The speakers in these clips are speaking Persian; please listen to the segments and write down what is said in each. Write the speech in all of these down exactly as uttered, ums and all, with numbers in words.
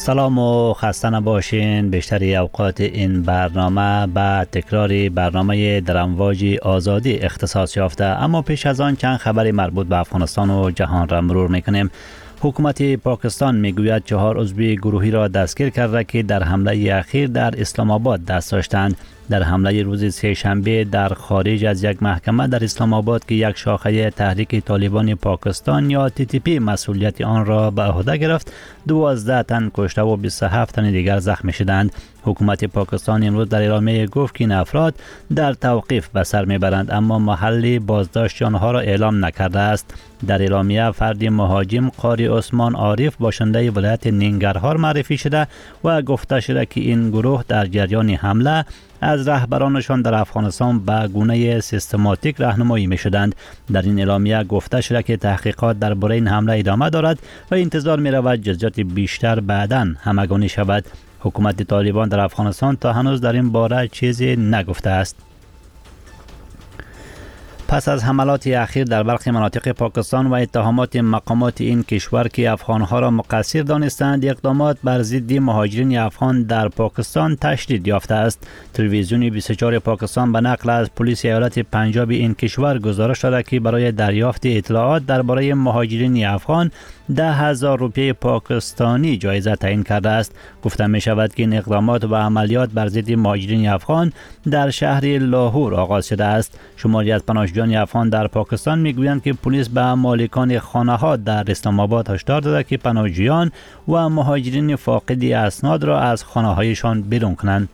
سلام و خسته نباشین. بیشتری اوقات این برنامه به تکرار برنامه در امواج آزادی اختصاص یافته، اما پیش از آن چند خبر مربوط به افغانستان و جهان را مرور میکنیم. حکومت پاکستان میگوید چهار عضو گروهی را دستگیر کرده که در حمله اخیر در اسلام آباد دست داشتند. در حمله روز سه شنبه در خارج از یک محکمه در اسلام آباد که یک شاخه تحریک طالبان پاکستان یا تی تی پی مسئولیت آن را به عهده گرفت، دوازده تن کشته و بیست و هفت تن دیگر زخمی شدند. حکومت پاکستان امروز در اعلامیه گفت که این افراد در توقیف به سر میبرند، اما محل بازداشت آنها را اعلام نکرده است. در اعلامیه فردی مهاجم قاری عثمان عارف باشنده ولایت ننگرهار معرفی شده و گفته شده که این گروه در جریان حمله از رهبرانشان در افغانستان به گونه سیستماتیک راهنمایی می شدند. در این اعلامیه گفته شده که تحقیقات درباره این حمله ادامه دارد و انتظار می رود جزئیات بیشتر بعداً همگانی شود. حکومت طالبان در افغانستان تا هنوز در این باره چیزی نگفته است. پس از حملات اخیر در برخی مناطق پاکستان و اتهامات مقامات این کشور که افغانها را مقصر دانستند، اقدامات بر ضد مهاجرین افغان در پاکستان تشدید یافته است. تلویزیون بیست و چهار پاکستان به نقل از پلیس ایالت پنجاب این کشور گزارش داده که برای دریافت اطلاعات درباره مهاجرین افغان ده هزار روپیه پاکستانی جایزه تعیین کرده است. گفته می شود که این اقدامات و عملیات بر ضد مهاجرین افغان در شهر لاهور آغاز شده است. شماری از پناهجویان افغان در پاکستان می گویند که پلیس به مالکان خانه ها در اسلام آباد هشدار داده که پناهجویان و مهاجرین فاقد اسناد را از خانه هایشان بیرون کنند.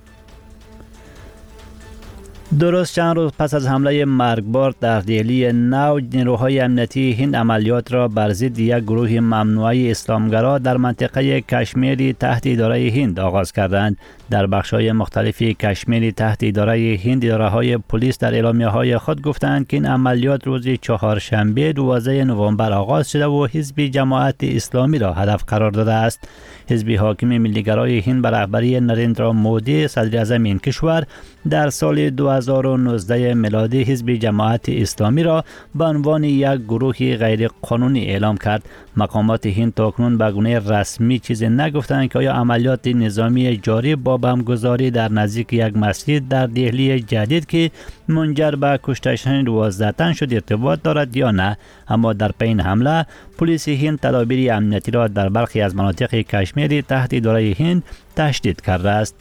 درست چند روز پس از حمله مرگبار در دهلی نو، نیروهای امنیتی هند عملیات را بر ضد یک گروه ممنوعه اسلامگرا در منطقه کشمیر تحت اداره هند آغاز کردند. در بخش‌های مختلف کشمیر تحت اداره هند، اداره‌های پلیس در اعلامیه‌های خود گفتند که این عملیات روز چهارشنبه دوازده نوامبر آغاز شده و حزب جماعت اسلامی را هدف قرار داده است. حزب حاکم ملی‌گرای هند به رهبری نریندرا مودی صدر اعظم این کشور در سال دو هزار و نوزده میلادی حزب جماعت اسلامی را به عنوان یک گروه غیر قانونی اعلام کرد. مقامات هند تاکنون به گونه رسمی چیزی نگفتند که آیا عملیات نظامی جاری با بمبگذاری در نزدیک یک مسجد در دهلی جدید که منجر به کشته شدن دوازده تن شد ارتباط دارد یا نه. اما در پی این حمله پلیس هند تدابیر امنیتی را در برخی از مناطق کشمیر تحت اداره هند تشدید کرده است.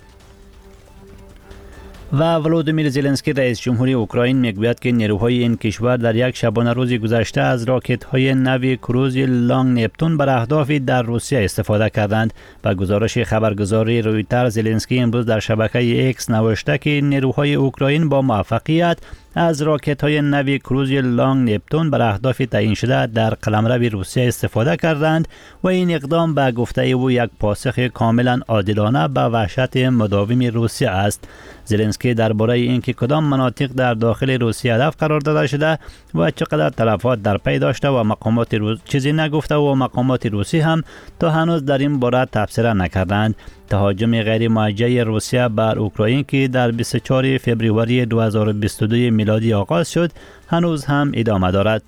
و ولودیمیر زلنسکی رئیس جمهوری اوکراین میگوید که نیروهای این کشور در یک شبانه روز گذشته از راکت‌های نوی کروز لانگ نپتون بر اهداف در روسیه استفاده کردند. با گزارش خبرگزاری رویترز، زلنسکی امروز در شبکه ایکس نوشته که نیروهای اوکراین با موفقیت از راکت‌های نوی کروز لانگ نپتون بر اهداف تعیین شده در قلمرو روسیه استفاده کردند و این اقدام به گفته او یک پاسخ کاملا عادلانه به وحشت مداوم روسیه است. زلنسکی درباره اینکه کدام مناطق در داخل روسیه هدف قرار داده شده و چقدر تلفات در پی داشته و مقامات روس چیزی نگفته و مقامات روسی هم تا هنوز در این باره تبصره نکردند. تهاجم غیر موجه روسیه بر اوکراین که در بیست و چهار فوریه دو هزار و بیست و دو میلادی آغاز شد هنوز هم ادامه دارد.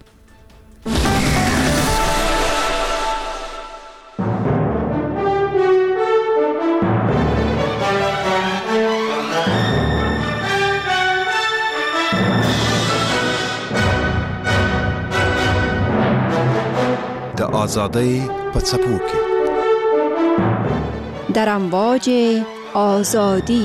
د آزادۍ په څپو کې در امواج آزادی.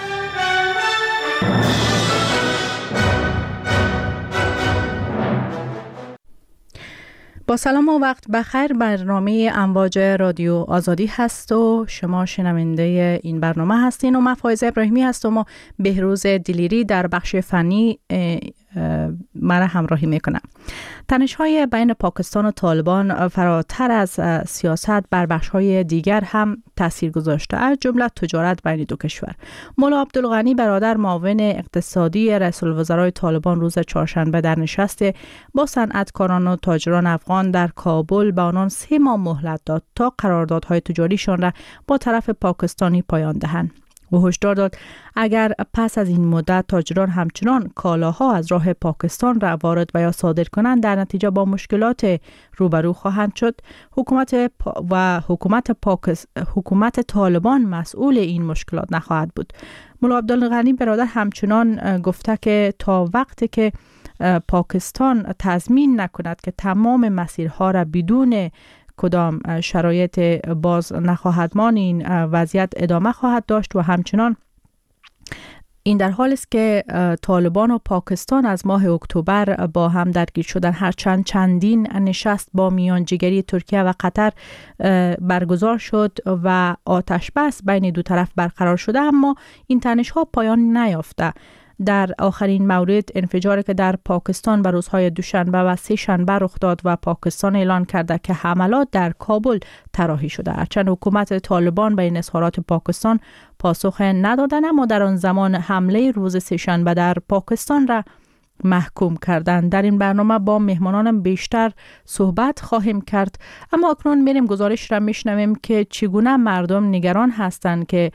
با سلام و وقت بخیر، برنامه امواج رادیو آزادی هست و شما شنونده این برنامه هستین و من فایزه ابراهیمی هستم و بهروز دلیری در بخش فنی مرا همراهی میکنم. تنش‌های بین پاکستان و طالبان فراتر از سیاست بر بخش‌های دیگر هم تاثیر گذاشته، از جمله تجارت بین دو کشور. مولا عبدالغنی برادر، معاون اقتصادی رئیس الوزرای طالبان، روز چهارشنبه در نشست با صنعتکاران و تاجران افغان در کابل به آنان سه ماه مهلت داد تا قراردادهای تجاریشان را با طرف پاکستانی پایان دهند. او هشدار داد اگر پس از این مدت تاجران همچنان کالاها از راه پاکستان را وارد و یا صادر کنند، در نتیجه با مشکلات روبرو خواهند شد. حکومت و حکومت پاکس... حکومت طالبان مسئول این مشکلات نخواهد بود. ملا عبدالغنی برادر همچنان گفته که تا وقتی که پاکستان تضمین نکند که تمام مسیرها را بدون کدام شرایط باز نخواهد ماند، این وضعیت ادامه خواهد داشت و همچنان این در حالی است که طالبان و پاکستان از ماه اکتبر با هم درگیر شدن. هرچند چندین نشست با میانجیگری ترکیه و قطر برگزار شد و آتش بس بین دو طرف برقرار شده، اما این تنش‌ها پایان نیافته. در آخرین مورد انفجاری که در پاکستان به روزهای دوشنبه و سه شنبه رخ داد و پاکستان اعلان کرده که حملات در کابل طراحی شده. هرچند حکومت طالبان به این اظهارات پاکستان پاسخ ندادند، اما در آن زمان حمله روز سه شنبه در پاکستان را محکوم کردند. در این برنامه با مهمانانم بیشتر صحبت خواهیم کرد، اما اکنون میریم گزارش را میشنویم که چگونه مردم نگران هستند که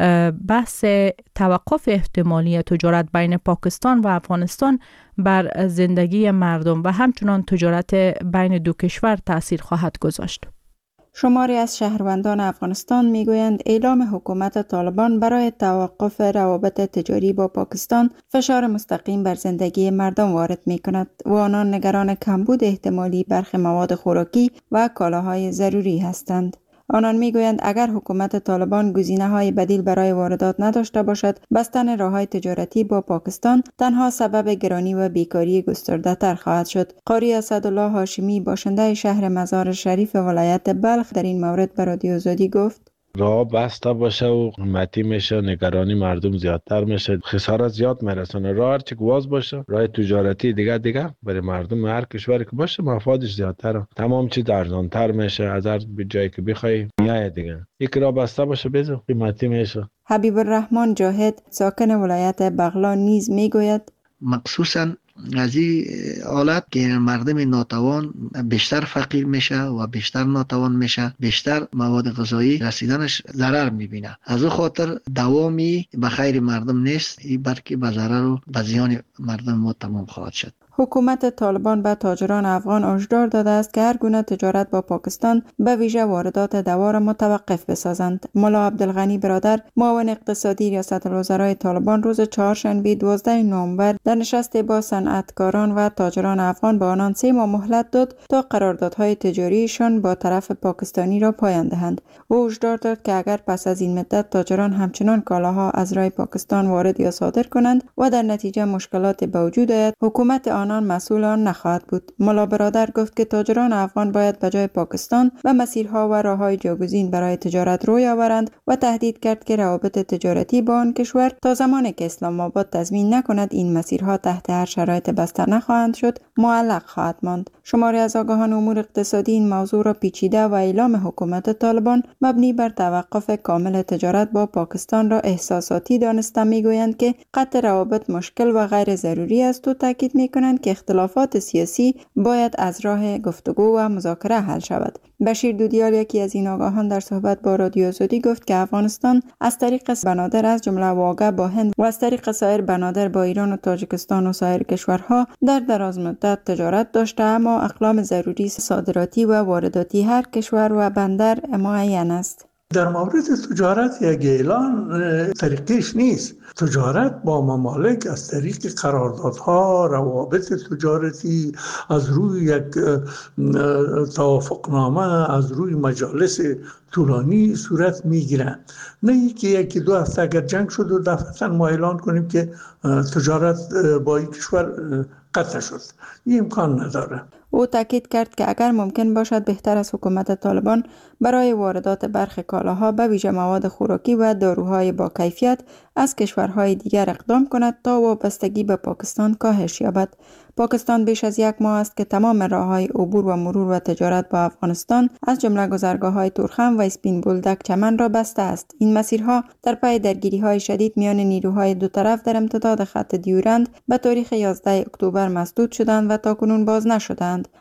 بحث توقف احتمالی تجارت بین پاکستان و افغانستان بر زندگی مردم و همچنان تجارت بین دو کشور تأثیر خواهد گذاشت. شماری از شهروندان افغانستان میگویند اعلام حکومت طالبان برای توقف روابط تجاری با پاکستان فشار مستقیم بر زندگی مردم وارد می کند و آنان نگران کمبود احتمالی برخی مواد خوراکی و کالاهای ضروری هستند. آنان میگویند اگر حکومت طالبان گزینه‌های بدیل برای واردات نداشته باشد، بستن راه‌های تجارتی با پاکستان تنها سبب گرانی و بیکاری گسترده‌تر خواهد شد. قاری اسدالله هاشمی باشنده شهر مزار شریف ولایت بلخ در این مورد به رادیو آزادی گفت: راه بسته باشه و قیمتی میشه، نگرانی مردم زیادتر میشه، خسارت زیاد میرسونه. راه هرچی واز باشه، راه تجارتی دیگه دیگه برای مردم هر کشوری که باشه مفادش زیادتره، تمام چیز ارزانتر میشه از هر جایی که بخوای میای دیگه. یک راه بسته باشه بزو قیمتی میشه. حبیب الرحمن جاهد ساکن ولایت بغلان نیز میگوید مخصوصاً از این حالت که مردم ناتوان بیشتر فقیر میشه و بیشتر ناتوان میشه، بیشتر مواد غذایی رسیدنش ضرر میبینه. از او خاطر دوامی به خیر مردم نیست، این بلکه به ضرر و به زیان مردم ما تمام خواهد شد. حکومت طالبان به تاجران افغان هشدار داده است که هر گونه تجارت با پاکستان به ویژه واردات دوا را متوقف بسازند. ملا عبدالغنی برادر معاون اقتصادی ریاست الوزرای طالبان روز چهارشنبه دوازده نوامبر در نشستی با صنعتکاران و تاجران افغان به آنان سه ماه مهلت داد تا قراردادهای تجاریشان با طرف پاکستانی را پایان دهند. او هشدار داد که اگر پس از این مدت تاجران همچنان کالاها از راه پاکستان وارد یا صادر کنند و در نتیجه مشکلات به وجود آید، حکومت آن مسئول آن نخواهد بود. ملا برادر گفت که تاجران افغان باید به جای پاکستان و مسیرها و راههای جاگزین برای تجارت روی آورند و تهدید کرد که روابط تجارتی با آن کشور تا زمانی که اسلام آباد تضمین نکند این مسیرها تحت هر شرایط بسته نخواهند شد معلق خواهد ماند. شماری از آگاهان امور اقتصادی این موضوع را پیچیده و اعلام حکومت طالبان مبنی بر توقف کامل تجارت با پاکستان را احساساتی دانسته میگویند که قطع روابط مشکل و غیر ضروری است و تاکید میکنند که اختلافات سیاسی باید از راه گفتگو و مذاکره حل شود. بشیر دودیال یکی از این آگاهان در صحبت با رادیو آزادی گفت که افغانستان از طریق بنادر از جمله واقع با هند و از طریق سایر بنادر با ایران و تاجیکستان و سایر کشورها در دراز مدت تجارت داشته، اما اقلام ضروری صادراتی و وارداتی هر کشور و بندر معین است. در مورد تجارت یک اعلان طریقش نیست. تجارت با ممالک از طریق قراردادها، روابط تجارتی، از روی یک توافقنامه، از روی مجالس طولانی صورت میگیرند. نه اینکه یکی دو هفته اگر جنگ شد و دفعتاً ما اعلان کنیم که تجارت با این کشور قطع شد. این امکان نداره. او تاکید کرد که اگر ممکن باشد بهتر از حکومت طالبان برای واردات برخی کالاها به ویژه مواد خوراکی و داروهای با کیفیت از کشورهای دیگر اقدام کند تا وابستگی به پاکستان کاهش یابد. پاکستان بیش از یک ماه است که تمام راههای عبور و مرور و تجارت با افغانستان از جمله گذرگاه‌های تورخم و اسپین بولدک چمن را بسته است. این مسیرها در پی درگیری‌های شدید میان نیروهای دو طرف در امتداد خط دیورند به تاریخ یازده اکتبر مسدود شدند و تاکنون باز نشدند.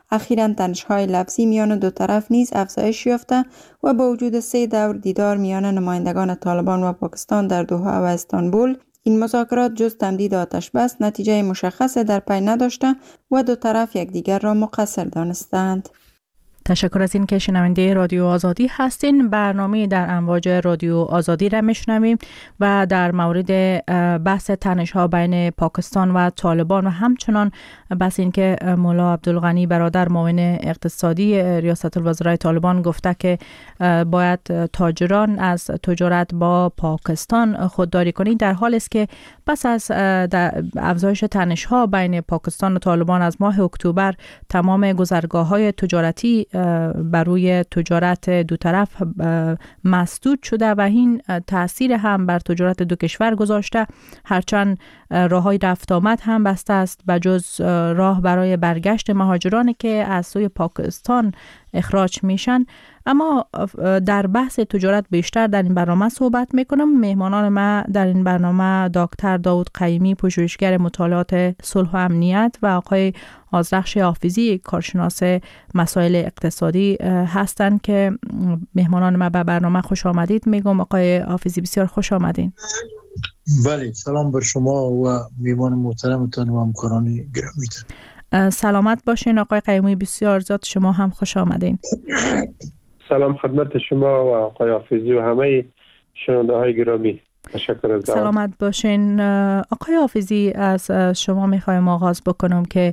اخیراً تنش‌های لفظی میان دو طرف نیز افزایش یافته و با وجود سه دور دیدار میان نمایندگان طالبان و پاکستان در دوحه و استانبول، این مذاکرات جز تمدید آتش بس نتیجه مشخص در پی نداشته و دو طرف یکدیگر را مقصر دانستند. تشکر از این که شنونده رادیو آزادی هستین. برنامه در امواج رادیو آزادی را میشنویم و در مورد بحث تنش‌ها بین پاکستان و طالبان و همچنان بحث این که مولا عبدالغنی برادر معاون اقتصادی ریاست الوزرای طالبان گفته که باید تاجران از تجارت با پاکستان خودداری کنند، در حالی است که پس از افزایش تنش‌ها بین پاکستان و طالبان از ماه اکتبر تمام گذرگاه‌های تجارتی بر روی تجارت دو طرف مسدود شده و این تاثیر هم بر تجارت دو کشور گذاشته، هرچند راههای رفت آمد هم بسته است بجز راه برای برگشت مهاجرانی که از سوی پاکستان اخراج میشن. اما در بحث تجارت بیشتر در این برنامه صحبت میکنم. مهمانان ما در این برنامه دکتر داود قیمی، پژوهشگر مطالعات صلح و امنیت، و آقای آذرخش حافظی، کارشناس مسائل اقتصادی هستند که مهمانان ما به برنامه خوش آمدید میگم. آقای حافظی بسیار خوش آمدین. بله، سلام بر شما و میهمان محترمتان و همکاران گرامیتان. سلامت باشین. آقای قیمی بسیار زیاد شما هم خوش آمدین. سلام خدمت شما و آقای حافظی و همه شنونده های گرامی. تشکر از دعوت. سلامت باشین. آقای حافظی، از شما میخوایم آغاز بکنم که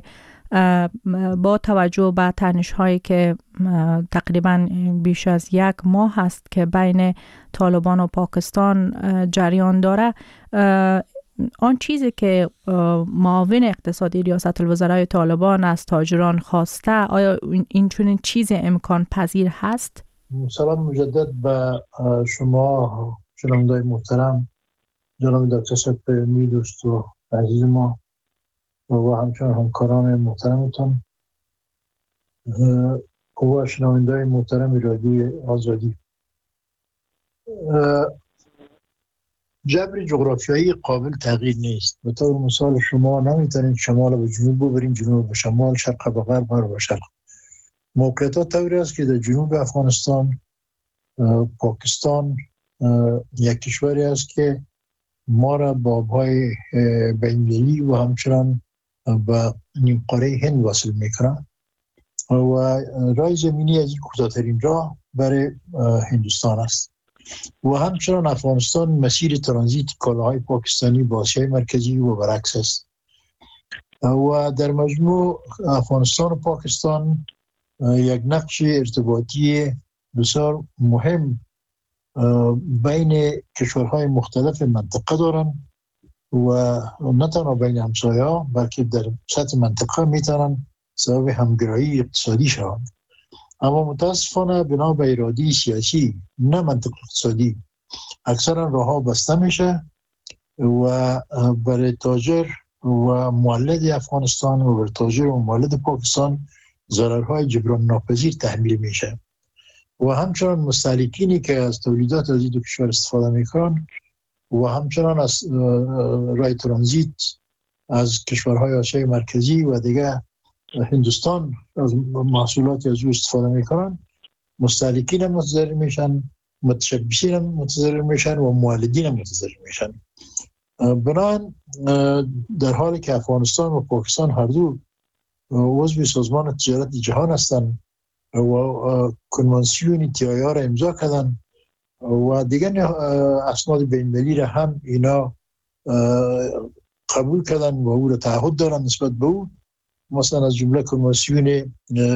با توجه به تنش هایی که تقریبا بیش از یک ماه هست که بین طالبان و پاکستان جریان داره، آن چیزی که معاون اقتصادی ریاست الوزرای طالبان از تاجران خواسته، آیا این چنین چیز امکان پذیر هست؟ سلام مجدد به شما شنونده‌های محترم، جناب دکتر سپهری دوست و عزیز ما و همچنان همکاران محترمتان و شنونده‌های محترم رادیوی آزادی. جبر جغرافیایی قابل تغییر نیست. به طور مثال شما نمیتونید شمال به جنوب ببرین، جنوب به شمال، شرق به غرب، غرب به شرق. موقعیت طوری است که در جنوب افغانستان پاکستان یک کشوری است که ما را با آبهای بین‌المللی و همچنان به نیم قاره هند وصل میکنه و راه زمینی از این کوتاه‌ترین راه برای هندوستان است و همچنان افغانستان مسیر ترانزیت کالاهای پاکستانی با آسیای مرکزی و برعکس است و در مجموع افغانستان و پاکستان یک نقش ارتباطی بسیار مهم بین کشورهای مختلف منطقه دارند و نه تنها بین همسایه‌ها بلکه در سطح منطقه میتونن سبب همگرایی اقتصادی شوند. اما متاسفانه بنا به اراده سیاسی نه منطق اقتصادی اکثرا راه‌ها بسته میشه و برای تاجر و مولد افغانستان و برای تاجر و مولد پاکستان ضررهای جبران ناپذیر تحمیل میشه و همچنان مستهلکینی که از تولیدات از این دو کشور استفاده میکنن و همچنان از راه ترانزیت از کشورهای آسیای مرکزی و دیگه هندوستان از محصولات از او استفاده میکنن، مستهلکین هم متضرر میشن، متشبثین هم متضرر میشن و مولدین هم متضرر میشن. بنابراین در حالی که افغانستان و پاکستان هر دو عضو سازمان تجارت جهان هستند و کنوانسیون تی آی آر را امضا کردن و دیگر اسناد بین‌المللی را هم اینا قبول کردن و او را تعهد دارن نسبت به او، مثلا از جمله کنوانسیون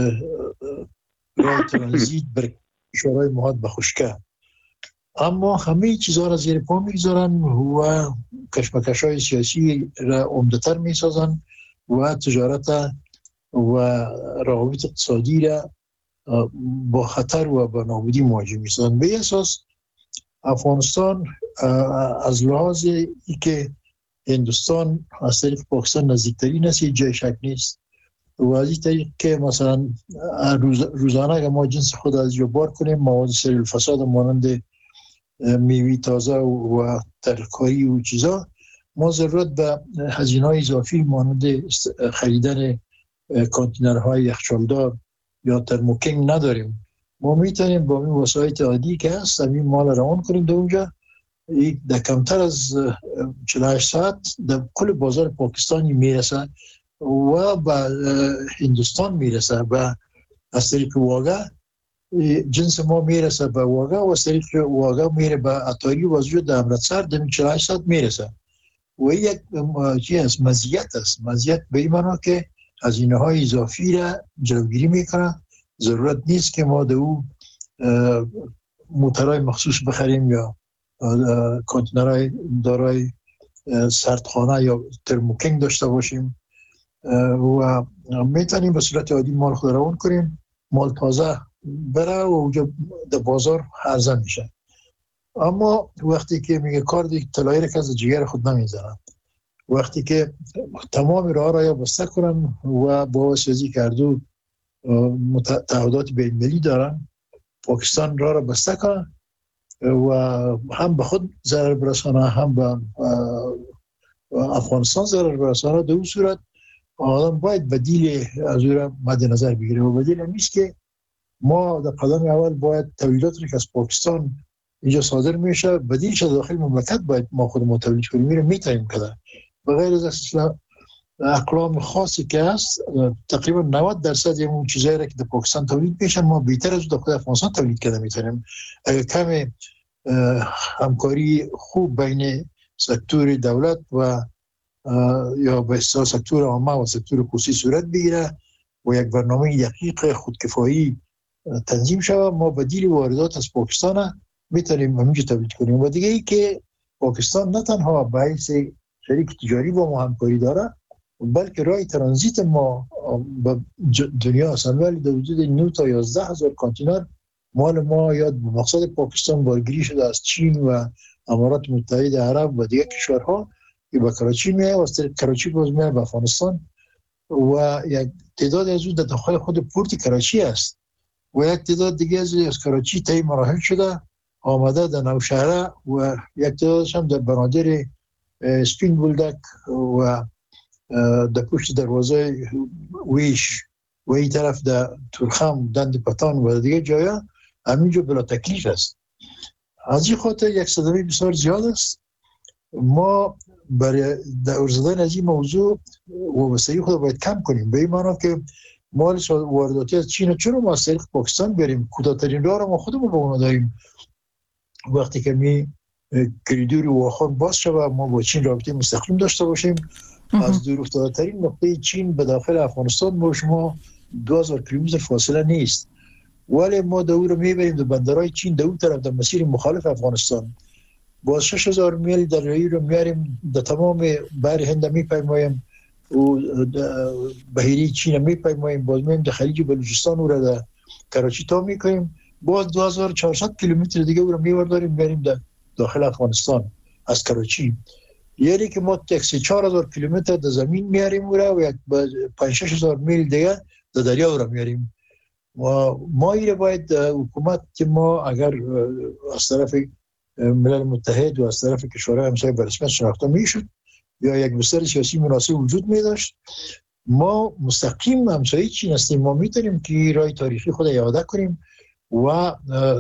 راه ترانزیت بر کشورهای محاط به خشکه. اما همه چیزها را زیر پا میگذارن و کشمکش‌های سیاسی را عمده‌تر میسازن و تجارت و روابط اقتصادی را با خطر و با نابودی مواجه میسازن. به اساس افغانستان از لحاظ ای که هندوستان از طریق پاکستان نزدیکترین است جای شک نیست و از این طریق که مثلا روز روزانه اگر ما جنس خود از جا بار کنیم مواد سریع الفساد مانند میوه تازه و ترکاری و چیزا، ما ضرورت به هزینه‌های اضافی مانند خریدن کانتینرهای یخچالدار یا ترموکینگ نداریم. ما میتونیم با این وسایط عادی که هست همین مال روان کنیم در اونجا. یک در کمتر از چهل و هشت ساعت در کل بازار پاکستانی میرسه و به هندوستان میرسه و از طریق واگا جنس ما میرسه به واگا و از طریق واگا میره به اتاری وزجو در امرتسر در چهل و هشت ساعت میرسه و یک چیز مزیت است. مزیت به این معنا که هزینه های اضافی را جلوگیری میکنه. ضرورت نیست که ما در او موترهای مخصوص بخریم یا کانتینرهای دارای سردخانه یا ترموکینگ داشته باشیم و میتونیم به صورت عادی مال خود روان کنیم. مال تازه بره و اونجا در بازار عرضه میشه. اما وقتی که میگه کار دیگه طلایی را که از جگر خود نمیزنن، وقتی که تمام راه را یا بسته کنن و با وسیزی کردو تعهدات بین المللی دارن، پاکستان راه را بسته کنن و هم به خود ضرر برسانه هم به افغانستان ضرر برسانه، در اون صورت آدم باید بدیل از او را مد نظر بگیره و بدیل نیست که ما در قدم اول باید تولیدات را که از پاکستان اینجا صادر میشه بدیلش داخل مملکت باید ما خود ما تولید کنیم. میره میتونیم کده بغیر از اصلا اقلام خاصی که هست تقریبا نود درصد اون چیزایی را که در پاکستان تولید میشن ما بیشتر از در افغانستان تولید کرده میتونیم. اگر کم همکاری خوب بین سکتور دولت و یا به اصطلاح سکتور عامه و سکتور خصوصی صورت بگیره و یک برنامه دقیق خودکفایی تنظیم شود، ما بدیل واردات از پاکستان میتونیم همینجا تولید کنیم. و دیگه ای که پاکستان نه تنها به حیث شریک تجاری با ما همکاری داره بلکه راه ترانزیت ما به دنیا هستن، ولی در وجود نه تا یازده هزار کانتینر مال ما یا به مقصد پاکستان بارگیری شده از چین و امارات متحده عرب و دیگر کشورها که به کراچی میه و از طریق کراچی باز میه به افغانستان و یک تعداد از اون در داخل خود پورت کراچی است و یک تعداد دیگه از کراچی طی مراحل شده آمده در نوشهره و یک تعدادش هم در بنادر سپین بولدک و در پشت دروازه ویش و این طرف در تورخم دند پتان و دیگه جایا همینجا بلا تکلیف است. از این خاطر یک صدمه بسیار زیاد است. ما برای در ارزدن از این موضوع وابستگی خود باید کم کنیم، به این معنا که مال وارداتی از چین چون ما از طریق پاکستان بریم کوتاه‌ترین راه را ما خودمون با اون داریم. وقتی که می کریدور واخان باز شود ما با چین رابطه مستقیم داشته باشیم از دور افتاده‌ترین نقطه چین به داخل افغانستان با شما دو هزار کیلومتر فاصله نیست، ولی ما دو رو میبریم در بندرهای چین در اون طرف در مسیر مخالف افغانستان با شش هزار میل دریایی رو میاریم در تمام بحر هند میپیماییم و بحیره چین میپیماییم، باز میایم در خلیج بلوچستان رو در کراچی تا میکنیم، باز دو هزار و چهارصد کیلومتر دیگه رو میورداریم میاریم در داخل افغانستان از کراچی. یعنی که ما تکسی چهار هزار کیلومتر در زمین میاریم و یک پنج شش هزار میل دیگه در دریا رو میاریم. و ما ایره باید حکومت که ما اگر از طرف ملل متحد و از طرف کشورهای همسایه به رسمیت شناخته میشد یا یک بستر سیاسی مناسب وجود میداشت، ما مستقیم همسایه چین هستیم، ما میتونیم که راه تاریخی خود اعاده کنیم و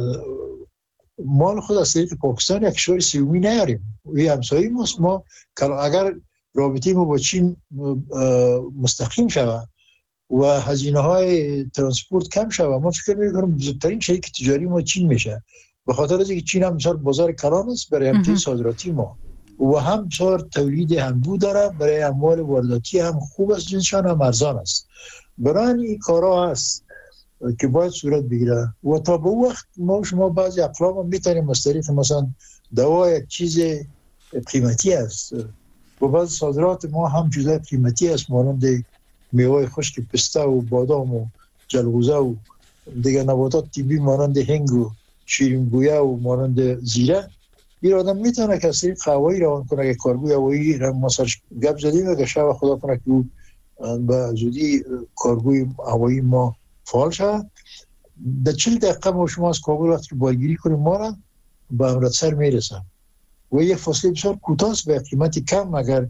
مال خود از طریق پاکستان یک کشور سومی نیاریم. این همسایه ماست. ما اگر رابطه ما با چین مستقیم شود و هزینه های ترانسپورت کم شود، ما فکر میکنم بزرگترین شریک تجاری ما چین میشه، به خاطر از اینکه چین هم بسیار بازار کلان است برای امتیاز صادراتی ما و هم بسیار تولید هنبو داره، برای اموال وارداتی هم خوب است، جنسشان هم ارزان است. برای این کارها هست که باید صورت بگیره و تا به وقت ما شما بعضی اقلام هم میتونیم از طریق مثلا دوا یک چیز قیمتی است و بعض صادرات ما هم چیزای قیمتی است مانند میوه خشک پسته و بادام و جلغوزه و دیگر نباتات طبی مانند هنگ و شیرین بویه و مانند زیره. این آدم میتونه که از طریق هوایی روان کنه که کارگوی هوایی را ما سرش گپ زدیم که شب خدا کنه که به زودی کارگوی هوایی ما فعال شد. در چهل دقیقه ما شما از کابل وقتی که بارگیری کنیم ما را به امرتسر میرسن و یک فاصله بسیار کوتاه به قیمت کم اگر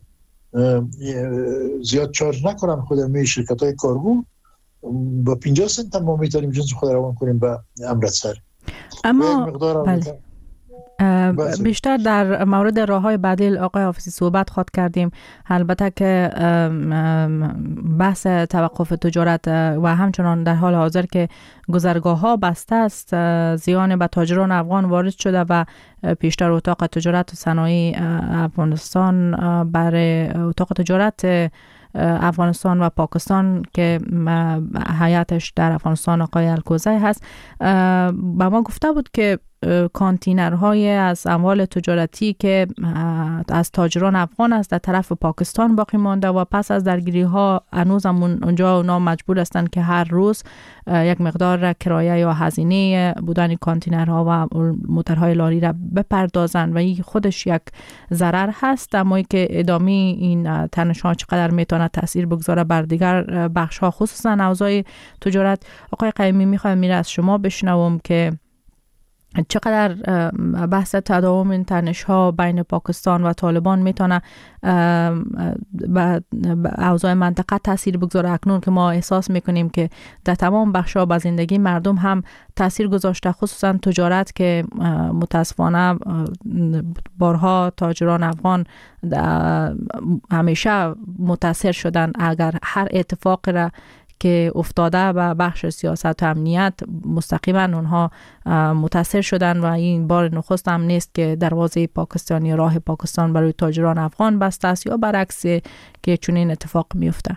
زیاد چارج نکنن خود می شرکت های کارگو، با پنجاه سنت هم ما میتونیم جنس خود روان کنیم به امرتسر. اما بله. بیشتر در مورد راه‌های بدیل آقای حافظی صحبت خواهد کردیم. البته که بحث توقف تجارت و همچنان در حال حاضر که گذرگاه‌ها بسته است، زیان به تاجران افغان وارد شده و پیشتر اتاق تجارت و صنایع افغانستان برای اتاق تجارت افغانستان و پاکستان که هیئتش در افغانستان آقای الکوزی هست با ما گفته بود که کانتینرهای از اموال تجارتی که از تاجران افغان است در طرف پاکستان باقی مانده و پس از درگیری ها هنوز هم اونجا اونا مجبور هستند که هر روز یک مقدار کرایه یا هزینه بودن کانتینرها و موترهای لاری را بپردازند و این خودش یک ضرر هست. اما که ادامه این تنش‌ها چقدر میتونه تاثیر بگذاره بر دیگر بخش‌ها خصوصا اوضاع تجارت. آقای قیمی میخوایم میره از شما بشنوم که چقدر بحث تداوم این تنش‌ها بین پاکستان و طالبان میتونه به اوضاع منطقه تاثیر بگذاره، اکنون که ما احساس میکنیم که در تمام بخش‌ها به زندگی مردم هم تاثیر گذاشته، خصوصا تجارت که متاسفانه بارها تاجران افغان همیشه متاثر شدن. اگر هر اتفاق را که افتاده و بخش سیاست و امنیت مستقیما اونها متاثر شدن و این بار نخست هم نیست که دروازه پاکستانی راه پاکستان برای تاجران افغان بسته است یا برعکس که چنین اتفاق میفته.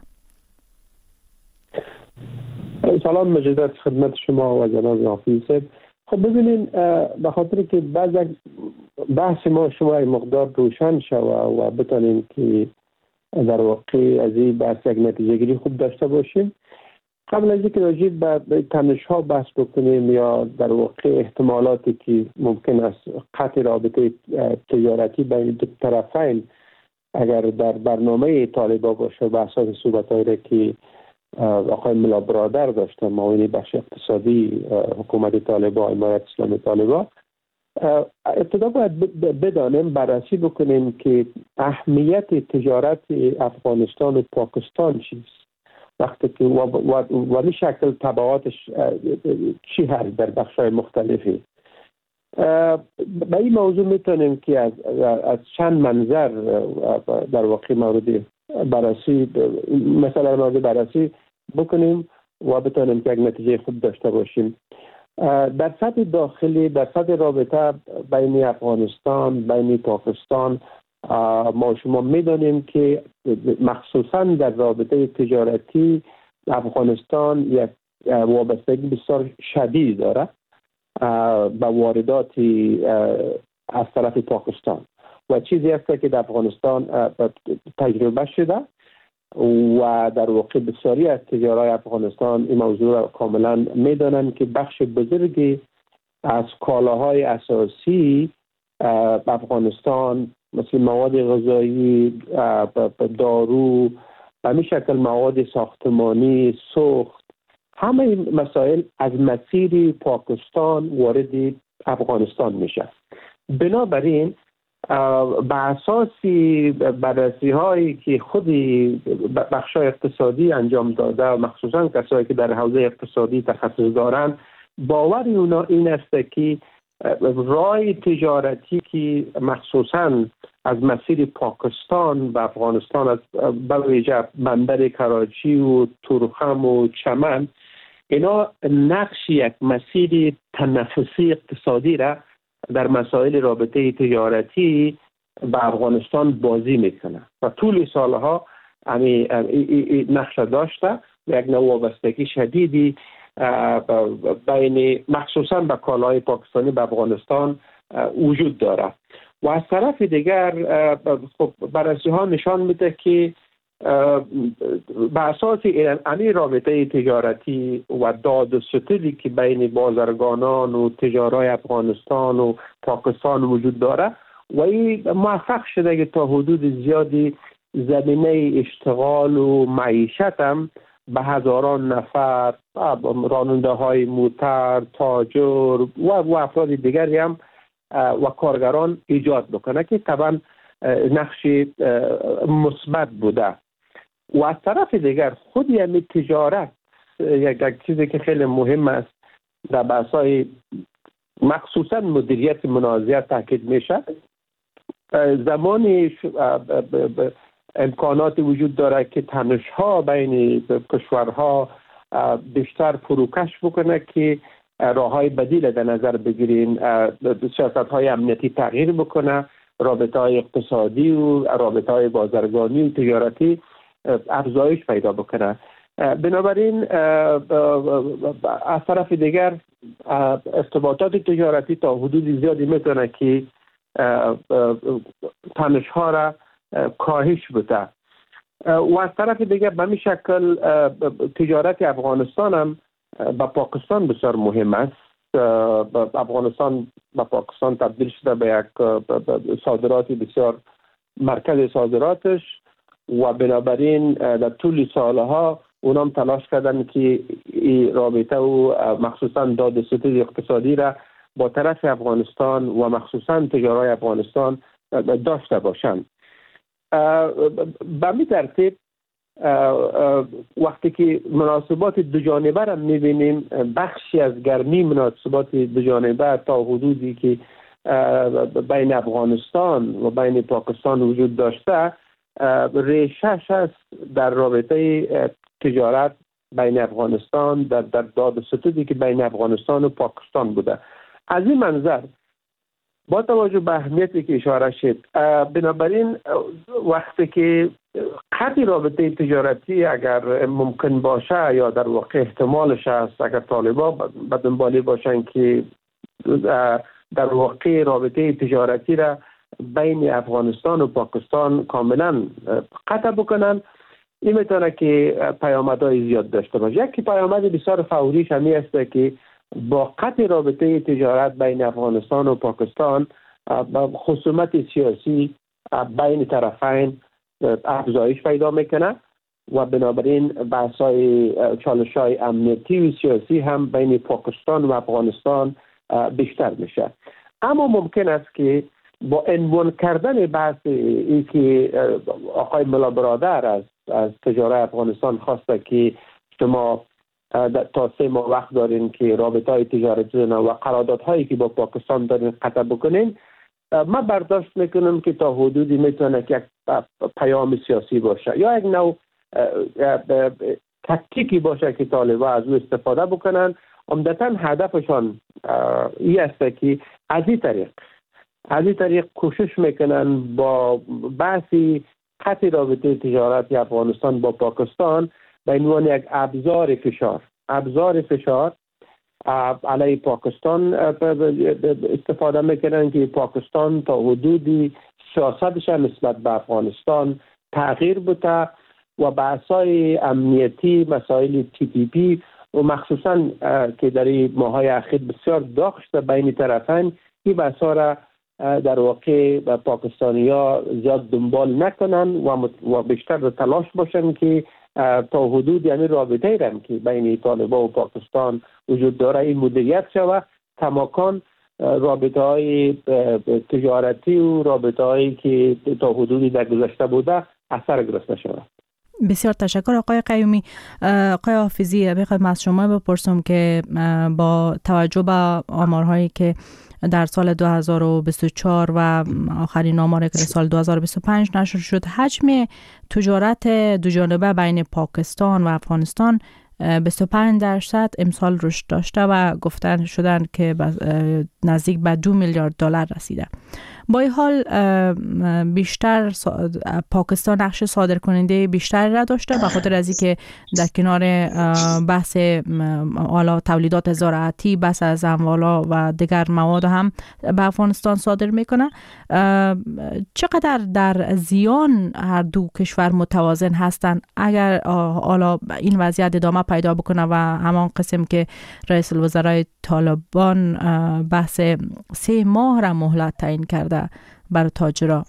سلام مجدد خدمت شما و جناب حافظ صاحب. خب ببینین به خاطر که بعض بحث ما شما مقدار روشن شود و بتونیم که در واقع از این بحث یک نتیجه گیری خوب داشته باشیم، قبل از اینکه راجع به تنش‌ها بحث بکنیم یا در واقع احتمالاتی که ممکن است قطع رابطه تجارتی بین دو طرفین اگر در برنامه طالبان باشه، به اساس صحبت‌هایی را که آقای ملا برادر داشتن معاون بخش اقتصادی حکومت طالبان، امارت اسلامی طالبان، ابتدا باید بدانیم، بررسی بکنیم که اهمیت تجارت افغانستان و پاکستان چیست، وقتی که و به شکل تبعاتش چی هست در بخش‌های مختلفی. به این موضوع میتونیم که از از چند منظر در واقع مورد بررسی مثلا مورد بررسی بکنیم و بتونیم که یک نتیجه خوب داشته باشیم. در سطح داخلی، در سطح رابطه بین افغانستان بین پاکستان، ما شما میدانیم که مخصوصا در رابطه تجارتی افغانستان یک وابستگی بسیار شدید داره به واردات از طرف پاکستان و چیزی است که در افغانستان تجربه شده و در واقع بسیاری از تجارای افغانستان این موضوع را کاملا میدانند که بخش بزرگی از کالاهای اساسی افغانستان مثل مواد غذایی، دارو، به همین شکل مواد ساختمانی، سوخت، همه این مسائل از مسیر پاکستان وارد افغانستان میشه. بنابراین به اساس بررسی هایی که خودی بخش اقتصادی انجام داده و مخصوصا کسایی که در حوزه اقتصادی تخصص دارند، باور اونا این است که راه تجارتی که مخصوصا از مسیر پاکستان و افغانستان از به ویژه بندر کراچی و تورخم و چمن، اینا نقش یک مسیر تنفسی اقتصادی را در مسائل رابطه تجارتی به افغانستان بازی میکنه و طول سالها امی نقش داشته و یک نوع وابستگی شدیدی بین مخصوصا به کالای پاکستانی به افغانستان وجود داره. و از طرف دیگر خب بررسی ها نشان میده که به اساس این رابطه تجارتی و داد و ستدی که بین بازرگانان و تجارای افغانستان و پاکستان وجود داره و این موفق شده که تا حدود زیادی زمینه اشتغال و معیشت هم به هزاران نفر راننده های موتر، تاجر و, و افراد دیگری هم و کارگران ایجاد بکنه که طبعا نقش مثبت بوده. و از طرف دیگر خود یعنی تجارت یک چیزی که خیلی مهم است در بحث‌های مخصوصا مدیریت منازعه تاکید میشه. زمانی امکانات وجود داره که تنش‌ها بین کشورها بیشتر فروکش بکنه که راه‌های بدیل در نظر بگیریم، سیاست‌های امنیتی تغییر بکنه، رابطه‌های اقتصادی و رابطه‌های بازرگانی و تجارتی افزایش پیدا بکنه. بنابراین از طرف دیگر ارتباطات تجارتی تا حدود زیادی میتونه که تنش‌ها را کاهش بده. و از طرف دیگر به این شکل تجارت افغانستان هم با پاکستان بسیار مهم است. افغانستان با پاکستان تبدیل شده به یک صادراتی بسیار مرکز صادراتش و بنابراین در طول سالها اونام تلاش کردن که این رابطه و مخصوصا دادستانی اقتصادی را با طرف افغانستان و مخصوصا تجارای افغانستان داشته باشند. به این ترتیب وقتی که مناسبات دو جانبه را میبینیم، بخشی از گرمی مناسبات دو جانبه تا حدودی که بین افغانستان و بین پاکستان وجود داشته ریشهش است در رابطه تجارت بین افغانستان در در دادستانی که بین افغانستان و پاکستان بوده. از این منظر با توجه به اهمیتی که اشاره شد، بنابراین وقتی که قطع رابطه تجارتی اگر ممکن باشه یا در واقع احتمالش است اگر طالبان به دنبالی باشن که در واقع رابطه تجارتی را بین افغانستان و پاکستان کاملا قطع بکنن، این میتونه که پیامدهای زیاد داشته باشه. یکی پیامد بسیار فوریش همی است که با قطع رابطه تجارت بین افغانستان و پاکستان خصومت سیاسی بین طرفین افزایش پیدا میکنه و بنابراین بحث‌های چالش‌های امنیتی و سیاسی هم بین پاکستان و افغانستان بیشتر میشه. اما ممکن است که با عنوان کردن بحث این که آقای ملا برادر از از تجارت افغانستان خواسته که شما تا سه ماه وقت دارین که رابطه‌های تجارتی و قراردادهایی که با پاکستان دارین قطع بکنین، من برداشت میکنم که تا حدودی میتونه که یک پیام سیاسی باشه یا یک نوع تکتیکی باشه که طالبان از او استفاده بکنن. عمدتاً هدفشان این است که از این طریق از این طریق کوشش میکنن با بحثی قطع رابطه تجارتی افغانستان با پاکستان به عنوان یک ابزار فشار ابزار فشار علیه پاکستان استفاده میکنن که پاکستان تا حدودی سیاستش نسبت به افغانستان تغییر بده و بحث‌های امنیتی، مسائل تی پی پی و مخصوصا که در این ماهای اخیر بسیار داغ شده بین طرفین، این بحث‌ها را در واقع پاکستانی‌ها زیاد دنبال نکنن و, و بیشتر در تلاش باشن که تا حدود یعنی رابطه رم که بین طالبان و پاکستان وجود داره این مدیریت شود، کماکان رابطه های تجارتی و رابطه هایی که تا حدودی در گذشته بوده اثر گرفته شود. بسیار تشکر آقای قیومی. آقای حافظی، بخوایم از شما بپرسم که با توجه به آمارهایی که در سال دو هزار و بیست و چهار و آخرین آماری که سال دو هزار و بیست و پنج نشر شد، حجم تجارت دوجانبه بین پاکستان و افغانستان بیست و پنج درصد امسال رشد داشته و گفتن شدن که نزدیک به دو میلیارد دلار رسیده. با این حال بیشتر پاکستان نقش صادر کننده بیشتری را داشته به خاطر از اینکه در کنار بحث حالا تولیدات زراعتی، بحث از اموالا و دیگر مواد هم به افغانستان صادر میکنه. چقدر در زیان هر دو کشور متوازن هستند اگر حالا این وضعیت ادامه پیدا بکنه و همان قسم که رئیس الوزرای طالبان بحث سه ماه را مهلت تعیین کرده برای تاجرها؟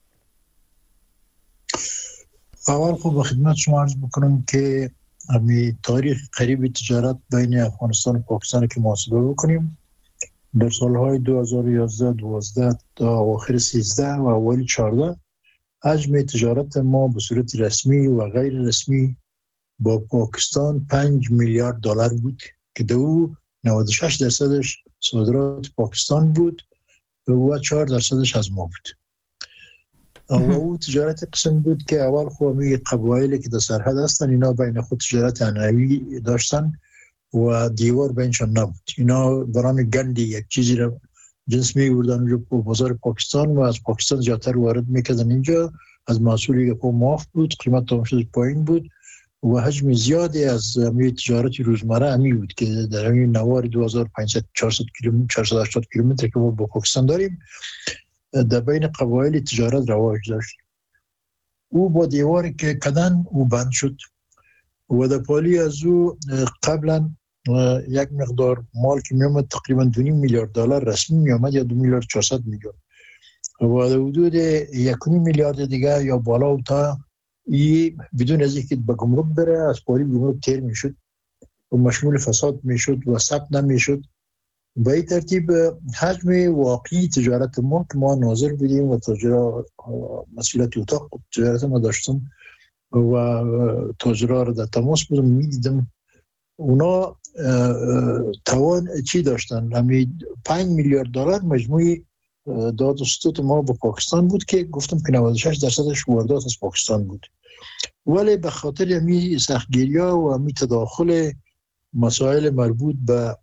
اول خوب خدمت شما عرض بکنم که امی تاریخ قریب تجارت بین افغانستان و پاکستان که محاسبه بکنیم، در سالهای دو هزار و یازده، دوازده تا آخر سیزده و اولی چهارده حجم تجارت ما به صورت رسمی و غیر رسمی با پاکستان پنج میلیارد دلار بود که دو نود و شش درصدش صادرات پاکستان بود و چهار درصدش از ما بود. و او تجارت قسم بود که اول خود می قبایلی که در سرحد هستن اینا بین خود تجارت انوی داشتن و دیوار بینشان نبود. اینا برام گندی یک چیزی را جنس می بردن رو بازار پاکستان و از پاکستان زیادتر وارد میکردن اینجا. از محصولی که معاف بود، قیمت تامشد پایین بود و حجم زیادی از می تجارت روزمره همی بود که در همین نوار دو هزار و پانصد چهارصد کیلومتر چهارصد و هشتاد کیلومتر که ما با پاکستان داریم در بین قبایل تجارت رواج داشت. او با دیواری که کدن او بند شد و در پالی از او قبلا یک مقدار مال که می آمد تقریبا دو میلیارد دلار رسمی می آمد یا دو میلیارد چهارصد میلیون و در حدود یک میلیارد دیگه یا بالا و تا ای بدون از اینکه به گمرک بره از پالی گمرک تیر می شد و مشمول فساد می شد و ثبت نمی شد. به این ترتیب حجم واقعی تجارت ما که ما ناظر بودیم و تاجرها مسئولیت اتاق تجارت ما داشتم و تاجرها را در تماس بودم میدیدم اونا توان چی داشتن. همین پنج میلیارد دلار مجموعی داد و ستود ما با پاکستان بود که گفتم که نود و شش درصدش واردات از پاکستان بود، ولی به خاطر همین سختگیری‌ها و همین تداخل مسائل مربوط به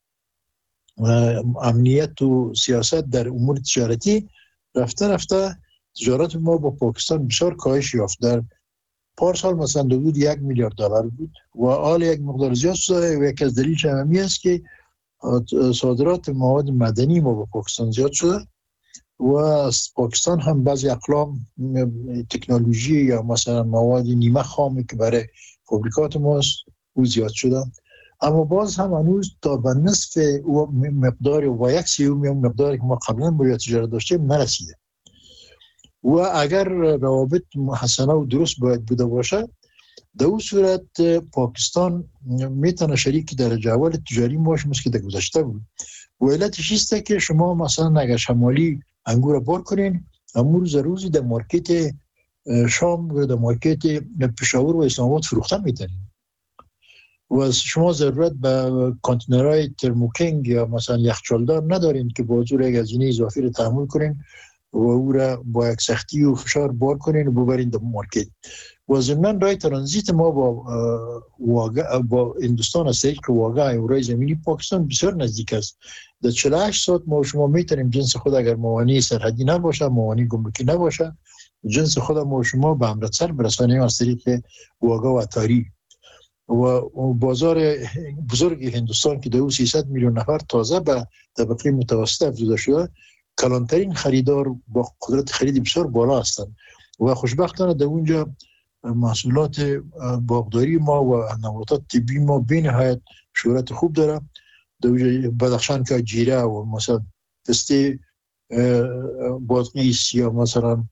امنیت و سیاست در امور تجارتی رفته رفته تجارت ما با پاکستان بسیار کاهش یافت. در پارسال مثلا حدود یک میلیارد دلار بود و حال یک مقدار زیاد شده و یک از دلیلش همی است که صادرات مواد مدنی ما با پاکستان زیاد شده و از پاکستان هم بعضی اقلام تکنولوژی یا مثلا مواد نیمه خامی که برای فابریکات ماست او زیاد شده، اما باز هم هنوز تا به نصف مقدار و یک سیوم مقداری که ما قبلا با تجارت داشتیم نرسیده و اگر روابط محسنه و درست باید بوده باشه در اون صورت پاکستان میتونه شریک در جوال تجاری باشه مثل که در گذشته بود. و علتش ایسته که شما مثلا اگر شمالی انگور بار کنین امور روزی در مارکت شام و در مارکت پشاور و اسلام آباد فروختن میتونین و شما ضرورت به کانتینرهای ترموکینگ یا مثلا یخچالدار ندارین که با حضور یک هزینه اضافی رو تحمل کنین و او را با یک سختی و فشار بار کنین و ببرین در مارکت. و ضمن رای ترانزیت ما با واقع با هندوستان از طریق واقع اورای زمینی پاکستان بسیار نزدیک است. در چهل و هشت ساعت ما شما میتونیم جنس خود اگر موانع سرحدی نباشه، موانع گمرکی نباشه، جنس خود ما شما به امرتسر برسانیم از طریق واقع و اتاری. و بازار بزرگ هندوستان که دو سیصد میلیون نفر تازه به طبقه متوسط افزوده شده، کلانترین خریدار با قدرت خرید بسیار بالا هستند و خوشبختانه در اونجا محصولات باغداری ما و نباتات طبی ما به نهایت شهرت خوب داره. در اونجا بدخشان که جیره و مثلا پسته بادغیس یا مثلا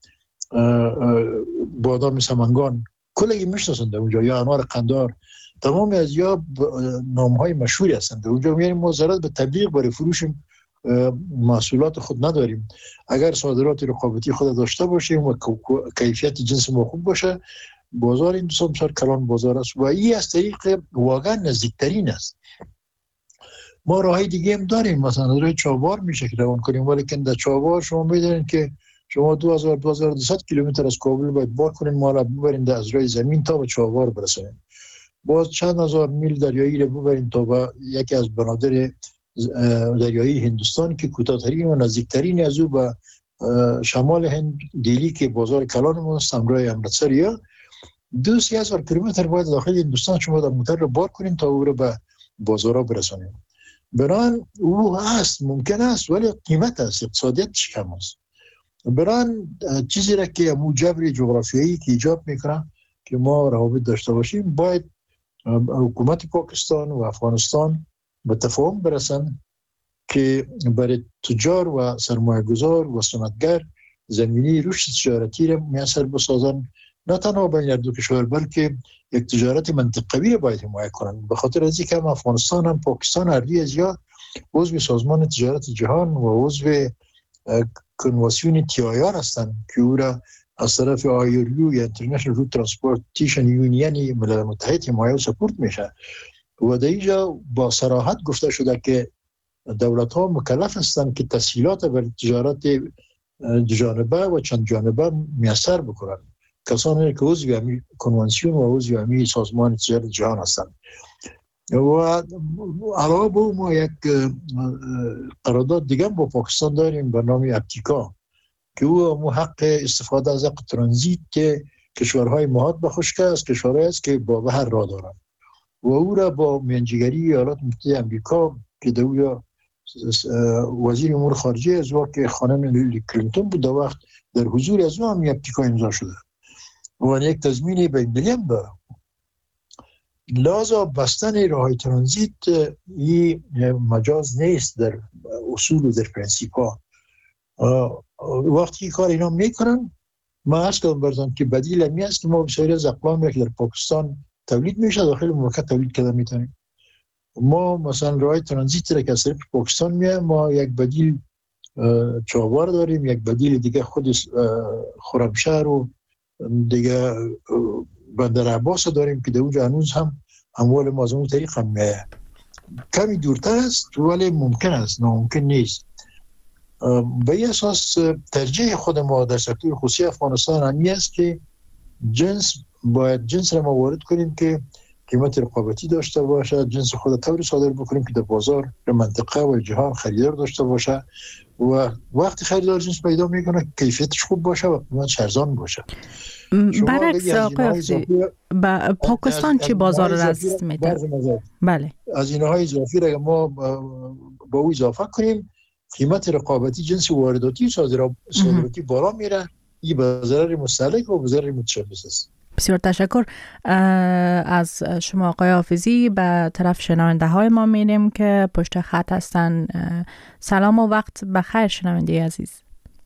بادام سمنگان کلگی میشناسن در اونجا، یا انار قندار، تمام از یا نامهای مشهوری هستند در اونجا. یعنی ما ضرورت به تبلیغ برای فروش محصولات خود نداریم. اگر صادرات رقابتی خود داشته باشیم و کیفیت جنس ما خوب باشه، بازار هندوستان بسیار کلان بازار است و این از طریق واقعا نزدیکترین است. ما راهی دیگه هم داریم، مثلا راه چابهار میشه که روان کنیم، ولی که در چابهار شما میدونید که شما دو هزار دو هزار و دویست کیلومتر از کابل باید بار کنیم، ما را ببرید از راه زمین تا به چابهار برسونیم، باز چند هزار میل دریایی را ببرید تا به یکی از بنادر دریایی هندوستان که کوتاه‌ترین و نزدیکترین از او به شمال هند دلی که بازار کلان ما است، همراه امرتسر، یا دو سی هزار کیلومتر باید داخل هندوستان شما در موتر را بار کنیم تا او را به بازارها برسانیم. بران او هست، ممکن است، ولی قیمت است، اقتصادیتش کم است. بران چیزی را که مو جبر جغرافیایی که ایجاب میکنه که ما روابط داشته باشیم، باید حکومت پاکستان و افغانستان به تفاهم برسن که برای تجار و سرمایه‌گذار و صنعتگر زمینی رشد تجارتی را میسر بسازن، نه تنها بین دو کشور بلکه یک تجارت منطقوی باید حمایت کنند. به خاطر از اینکه هم افغانستان هم پاکستان هر دوی از یا عضو سازمان تجارت جهان و عضو کنوانسیون تی آی آر هستند که او را از طرف آیوریو یا اینترنشنال رود ترانسپورتیشن یونین ملل متحد حمایت و سپورت میشه و در اینجا با صراحت گفته شده که دولت ها مکلف هستند که تسهیلات برای تجارت جانبه و چند جانبه میسر بکنن، کسانی که عضو امی کنوانسیون و عضو امی سازمان تجارت جهان هستند. و علاوه بر ما یک قرارداد دیگه با پاکستان داریم به نام اپتیکا که او مو حق استفاده از حق ترانزیت که کشورهای محاط به خشکی است، کشورهایی است که با بحر راه دارند و او را با میانجیگری ایالات متحده آمریکا که دویا وزیر امور خارجه از وقت خانم هیلاری کلینتون بود در وقت در حضور از او هم اپتیکا امضا شده و یک تضمین بین‌المللی هم داره. لازم بستن راههای ترانزیت این مجاز نیست در اصول و در پرنسیپ ها. وقتی کار اینا میکنن ما عرض کردم برزن که بدیل همی است که ما بسیاری از اقلامی که در پاکستان تولید میشه داخل مملکت تولید کرده میتونیم. ما مثلا راههای ترانزیت را که از پاکستان میه ما یک بدیل چابار داریم، یک بدیل دیگه خود خرمشهر و دیگه بندر عباس داریم که در اونجا هنوز هم اموال ما از اون طریق هم میه. کمی دورتر است ولی ممکن است، ناممکن نیست. به این اساس ترجیح خود ما در سکتور خصوصی افغانستان همی است که جنس باید جنس را ما وارد کنیم که قیمت رقابتی داشته باشه، جنس خود طوری صادر بکنیم که در بازار منطقه و جهان خریدار داشته باشه و وقتی خریدار جنس پیدا میکنه کیفیتش خوب باشه و قیمتش ارزان باشه. برعکس آقای افزی با پاکستان چی بازار را از میده؟ بله. از اینهای اضافی را ما با او اضافه کنیم قیمت رقابتی جنس وارداتی و صادراتی بالا میره، این به ضرر مستهلک و به ضرر متشبث است. بسیار تشکر از شما آقای حافظی. به طرف شنونده های ما میریم که پشت خط هستن. سلام و وقت بخیر شنونده عزیز.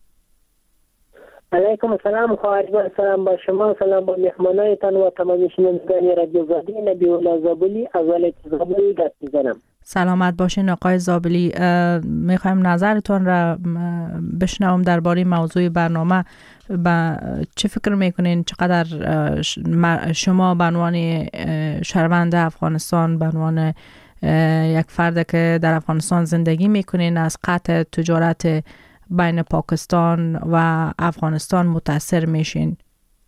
علیکم السلام خواهر، سلام با شما، سلام با مهمانایتان و تمام شنوندگان رادیو زادی. نبی الله زابلی از ولایت زابل گپ میزنم. سلامت باشین آقای زابلی. میخوایم نظرتون را بشنوم درباره موضوع برنامه. با چه فکر میکنین چقدر شما به عنوان شهروند افغانستان، به عنوان یک فرد که در افغانستان زندگی میکنین، از قطع تجارت بین پاکستان و افغانستان متاثر میشین؟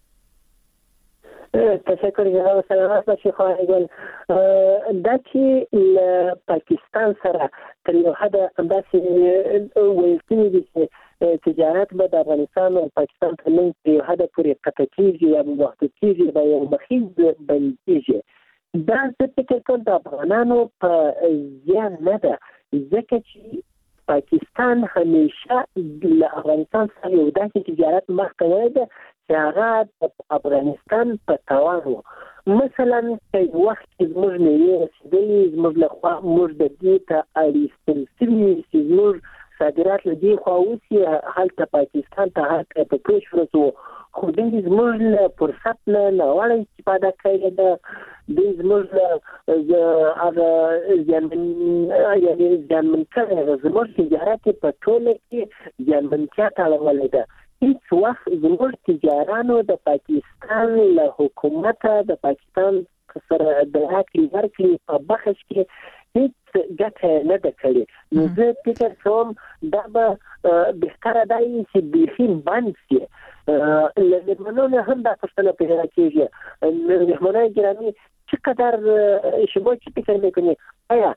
تشکر جناب، سلامت باشی خواهی گل. دا چې پاکستان سره تر یو حده همداسې ویل شوي دي چې تجارت به د افغانستان او پاکستان ترمنځ تر یو حده پورې قطع کېږي یا محدود کېږي، به یو مخیز بندېږي. دا زه فکر کوم د افغانانو په زیان نه ده، ځکه چې پاکستان همیشه له افغانستان سره یو داسې تجارت مخ کړی ده چې هغه د افغانستان په تاوان و. مثلا که وخت کې زموږ میوې رسېدلي، زموږ له خوا موږ د دې ته اړیستل سوي چې زموږ صادرات له دې خوا اوسي هلته پاکستان ته هلته په کش ورسو، خو دوی زموږ له فرصت نه ناوړه استفاده کړې ده. دوی زموږ له هغه زیانمن یعنې زیانمن کړی ده، زموږ تجارت یې په ټوله کې زیانمنتیا ته اړولی ده. هیڅ وخت زموږ تجارانو د پاکستان له حکومته د پاکستان سره د راکړې ورکړې په بخش کې هیڅ ګټه نه ده کړې. نو زه فکر کوم دا به بهتره دا وي چې بیخي بند شي. له مېرمنو نه هم دا پوښتنه پیدا کېږي. مېرمنای ګرامي چقدر شما چی فکر میکنی؟ آیا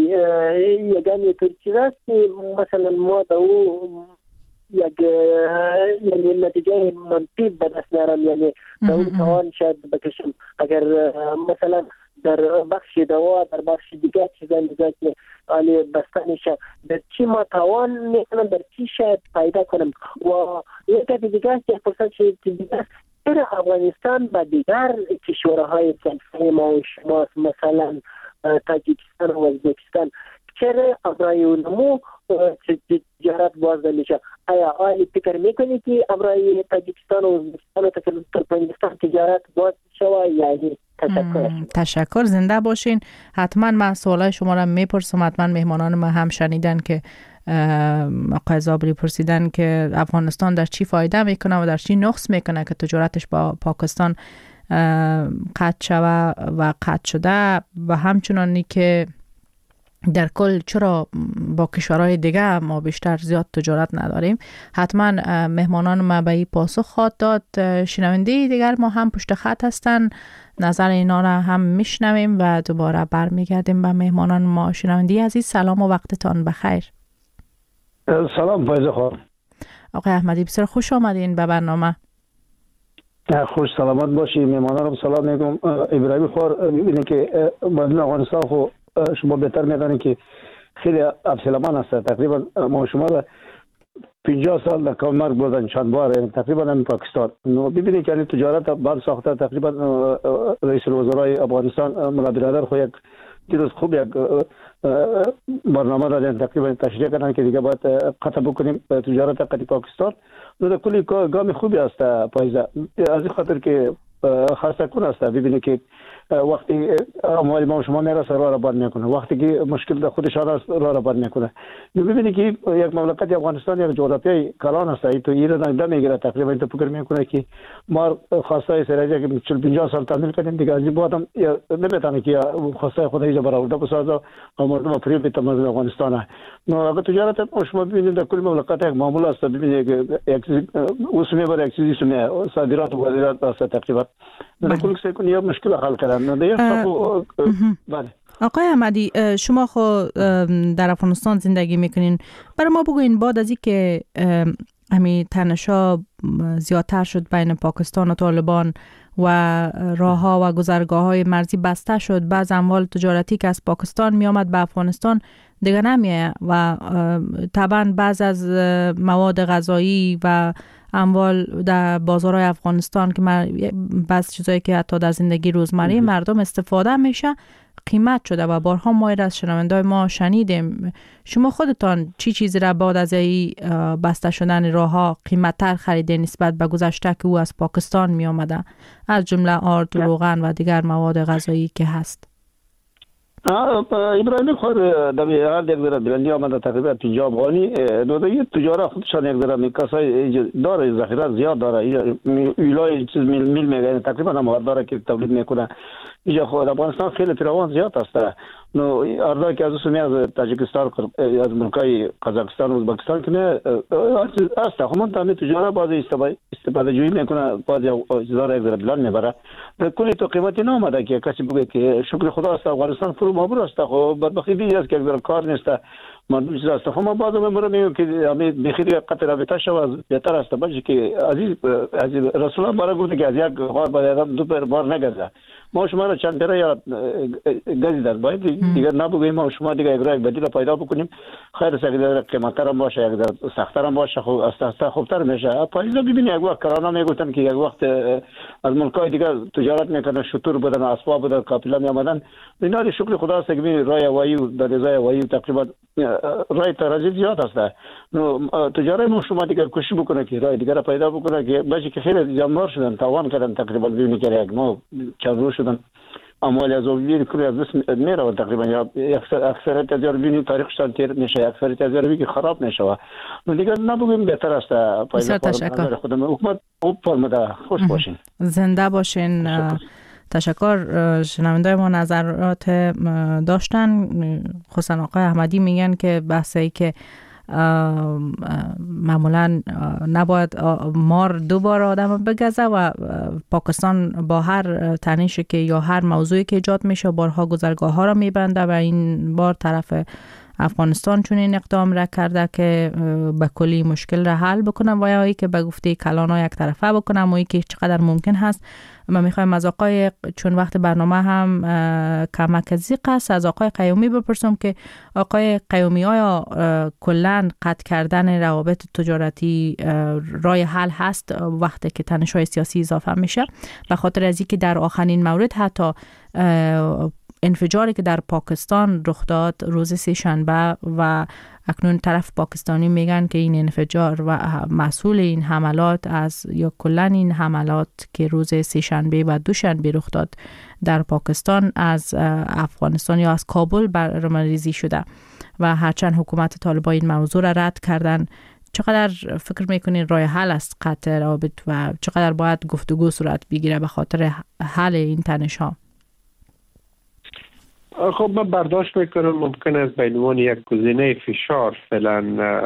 یگانی ترکی راست مثلا ما دا او یک یعنی نتیجه منفی به دست نرم، یعنی دا او توان شاید بکشم اگر مثلا در بخش دوا در بخش دیگه چیزا میگه که آلی بسته میشه، در چی ما توان میکنم، در چی شاید پیدا کنم. و یک دیگه که فرصت شاید دیگه چرا افغانستان با دیگر کشورهای سلسله ما و شماست، مثلا تاجیکستان و ازبکستان، چرا ابرای اونمو تجارت باز میشه؟ آیا آیا فکر میکنی که ابرای تاجیکستان و ازبکستان و ترکمنستان تجارت باز شوه؟ یعنی تشکر. تشکر، زنده باشین. حتما من سوالای شما را میپرسم، حتما مهمانان ما هم شنیدن که آقای زابری پرسیدن که افغانستان در چی فایده میکنه و در چی نقص میکنه که تجارتش با پاکستان قطع شوه و قطع شده و همچنانی که در کل چرا با کشورهای دیگه ما بیشتر زیاد تجارت نداریم. حتما مهمانان ما به این پاسخ خواهد داد. شنونده دیگر ما هم پشت خط هستن، نظر اینا را هم میشنویم و دوباره برمیگردیم به مهمانان ما. شنونده عزیز سلام و وقتتان بخیر. سلام فایزه خانم. آقای احمدی بسیار خوش آمدین به برنامه. خوش سلامت باشی. مهمانانم سلام میگم. ابراهیم خور میبینید که مردم افغانستان خو شما بهتر میدانید که خیلی افسلمان است. تقریبا ما شما را پنجاه سال در کامرگ بودن چند بار، یعنی تقریبا هم پاکستان. ببینید که تجارت بر ساخته تقریبا رئیس الوزرای افغانستان مولا برادر خو یک دیروز خوب یک برنامه را تقریبا تشریح کردن که دیگه باید قطع بکنیم تجارت قطع پاکستان. در کلی گام خوبی است پایزه، از این خاطر که خاصه کن است. ببینید که وقتی اموال ما شما میرسه راه را بند میکنه، وقتی که مشکل در خودشان است راه را بند میکنه. ببینید که یک مملکت افغانستان یک جغرافیای کلان است. تو ایران نمیده میگیره تقریبا. تو فکر میکنه که ما خواسته سراجه که چهل پنجاه سال تعمیل کردیم دیگه از این بعد هم نمیتونه که خواسته خود ایجا برآورده بسازه و مردم فریب بده مردم افغانستان. نو اگر تجارت شما ببینید در کل مملکت یک معامله است. ببینید که یک اسمی بر یک چیزی سمی صادرات و واردات است تقریبا. در کل سکون یا مشکل حل کردن. بله. آقای احمدی شما خو در افغانستان زندگی میکنین، برای ما بگوین بعد از اینکه همین تنشا زیادتر شد بین پاکستان و طالبان و راهها و گذرگاه‌های مرزی بسته شد، بعض اموال تجارتی که از پاکستان می آمد به افغانستان دیگه نمیه و طبعا بعض از مواد غذایی و اموال در بازارهای افغانستان که بعض چیزایی که حتی در زندگی روزمره مردم استفاده میشه قیمت شده و بارها ما از شنوندای ما شنیدیم. شما خودتان چی چیزی را بعد از این بسته شدن راهها قیمت‌تر خریده نسبت به گذشته که او از پاکستان می آمده، از جمله آرد، روغن و دیگر مواد غذایی که هست؟ ابراهیم خور در هر یک ذره بلندی آمده تقریبا پنجاه افغانی. نوعی تجارت خودشان یک ذره میکاسای داره، ذخیره زیاد داره. ایلای چیز میل میل میگه تقریبا هم داره که تولید میکنه. اینجا خود افغانستان خیلی فراوان زیاد است. نو اردا که از سومی از تاجیکستان از ملکای قزاقستان و ازبکستان که نه است. همون تامین تجارت باز استفاده جویی میکنه، باز چیزا یک ذره بلند میبره. کلی تو قیمتی نامده که کسی بگه که شکر خدا است افغانستان فرو مبر است. خب بدبختی دیگه است که یک ذره کار نیست. مردم چیز است. خب ما باز میمونم میگم که همین بخیر قطع رابطه شو بهتر است. باشه که عزیز عزیز رسول الله برای گفته که از یک غار به دو پر بار نگذره. ما شما را چند پره یا گزی در باید دیگر نبگوییم. ما شما دیگر یک راه بدیل پیدا بکنیم. خیر است اگر قیمت‌تر هم باشه، اگر سخت‌تر هم باشه، خب است خوبتر میشه. پاییزا ببینید یک وقت کرونا میگفتن که یک وقت از ملک‌های دیگر تجارت میکنن، شطور بودن، اسباب بودن، کاپیلا میآمدن. اینا شکر خدا است که ببینید راه هوایی و در راه هوایی تقریبا راه ترازی زیاد است. نو تجارت ما شما دیگر کوشش بکنه که راه دیگر پیدا بکنه که باشه که خیلی زیانبار شدن، تاوان کردن تقریبا. ببینید که یک ما چند روز شدن اموال از اولیه کلی از دست میره و تقریبا یا اکثریت از یاربینی تاریخشان تیر میشه، اکثریت از یاربینی خراب میشه و دیگر نبودیم بهتر است. بسیار تشکر. خودم حکومت خوب فرموده. خوش باشین، زنده باشین. تشکر. شنوندای ما نظرات داشتن، خصوصا آقای احمدی میگن که بحثی که معمولا نباید مار دو بار آدم بگزه و پاکستان با هر تنشی که یا هر موضوعی که ایجاد میشه بارها گذرگاه ها را میبنده و این بار طرف افغانستان چون این اقدام را کرده که به کلی مشکل را حل بکنه و یا ای که به گفته کلانا یک طرفه بکنه و ای که چقدر ممکن هست. ما میخوایم از آقای، چون وقت برنامه هم کمک زیق است، از آقای قیومی بپرسم که آقای قیومی آیا کلن قطع کردن روابط تجارتی رای حل هست وقتی که تنش‌های سیاسی اضافه میشه؟ به خاطر از اینکه در آخرین مورد حتی انفجاری که در پاکستان رخ داد روز سه شنبه و اکنون طرف پاکستانی میگن که این انفجار و مسئول این حملات از یا کلن این حملات که روز سه شنبه و دوشنبه رخ داد در پاکستان از افغانستان یا از کابل برنامه‌ریزی شده و هرچند حکومت طالبان این موضوع را رد کردن، چقدر فکر میکنین راه حل است قطع روابط و چقدر باید گفتگو صورت بگیره به خاطر حل این تنش ها؟ خب من برداشت میکنم ممکن است به عنوان یک گزینه فشار فعلا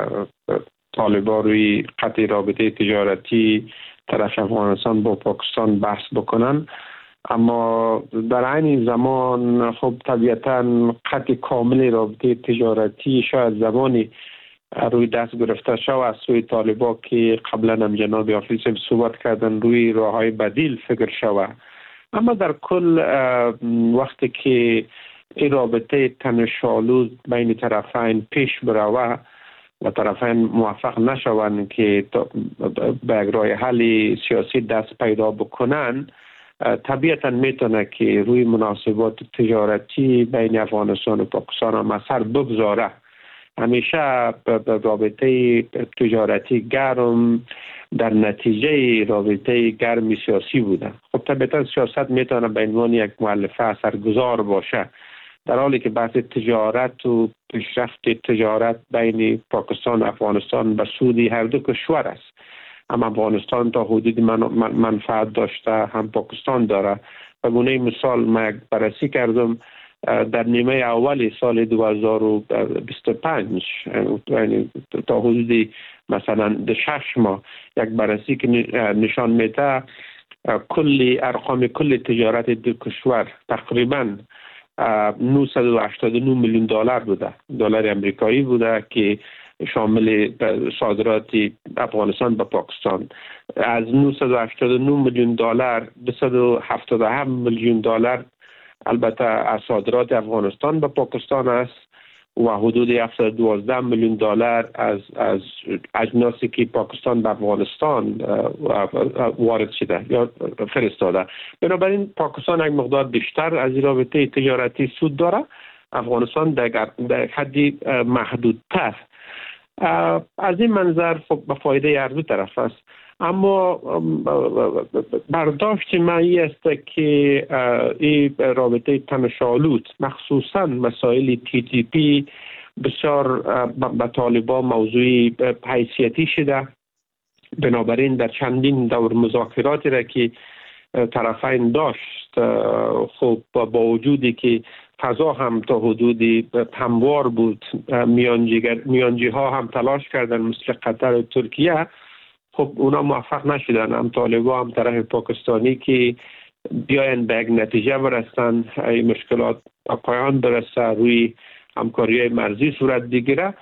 طالبان روی قطع رابطه تجارتی طرف افغانستان با پاکستان بحث بکنن، اما در عین زمان خب طبیعتا قطع کامل رابطه تجارتی شاید زمانی روی دست گرفته شو از سوی طالبان که قبلا هم جناب حافظ صحبت کردن روی راههای بدیل فکر شوه. اما در کل وقتی که این رابطه تنش‌آلود بین طرفین پیش بروه و طرفین موفق نشوند که به یک راه حل سیاسی دست پیدا بکنن، طبیعتا میتونه که روی مناسبات تجارتی بین افغانستان و پاکستان هم اثر بگذاره. همیشه رابطه تجارتی گرم در نتیجه رابطه گرم سیاسی بوده. خب طبیعتا سیاست میتونه به عنوان یک مؤلفه اثرگذار باشه، در حالی که بحث تجارت و پیشرفت تجارت بین پاکستان و افغانستان به سود هر دو کشور است. هم افغانستان تا حدود من منفعت داشته، هم پاکستان داره. به گونه مثال من یک بررسی کردم در نیمه اولی سال دو هزار و بیست و پنج، یعنی تا حدود مثلا شش ماه، یک بررسی که نشان میده کلی ارقام کل تجارت دو کشور تقریبا نهصد و هشتاد و نه میلیون دلار بوده، دلار امریکایی بوده که شامل صادرات افغانستان به پاکستان. از نهصد و هشتاد و نه میلیون دلار دویست و هفتاد و هفت میلیون دلار البته از صادرات افغانستان به پاکستان است و حدود هفتصد و دوازده میلیون دلار از از اجناسی که پاکستان به افغانستان وارد شده یا فرستاده. بنابراین پاکستان یک مقدار بیشتر از رابطه تجارتی سود داره، افغانستان در حدی محدودتر. از این منظر خب به فایده هر دو طرف است. اما برداشت من این است که این رابطه تنش‌آلود مخصوصا مسائل تی تی پی بسیار به طالبان موضوعی حیثیتی شده. بنابراین در چندین دور مذاکراتی را که طرفین داشت، خب با وجودی که فضا هم تا حدودی هموار بود، میانجی ها هم تلاش کردن مثل قطر و ترکیه، خب اونا موفق نشدن. هم طالبان هم طرف پاکستانی که بیاین به یک نتیجه برسن، این مشکلات به پایان برسه، روی همکاری مرزی صورت بگیره.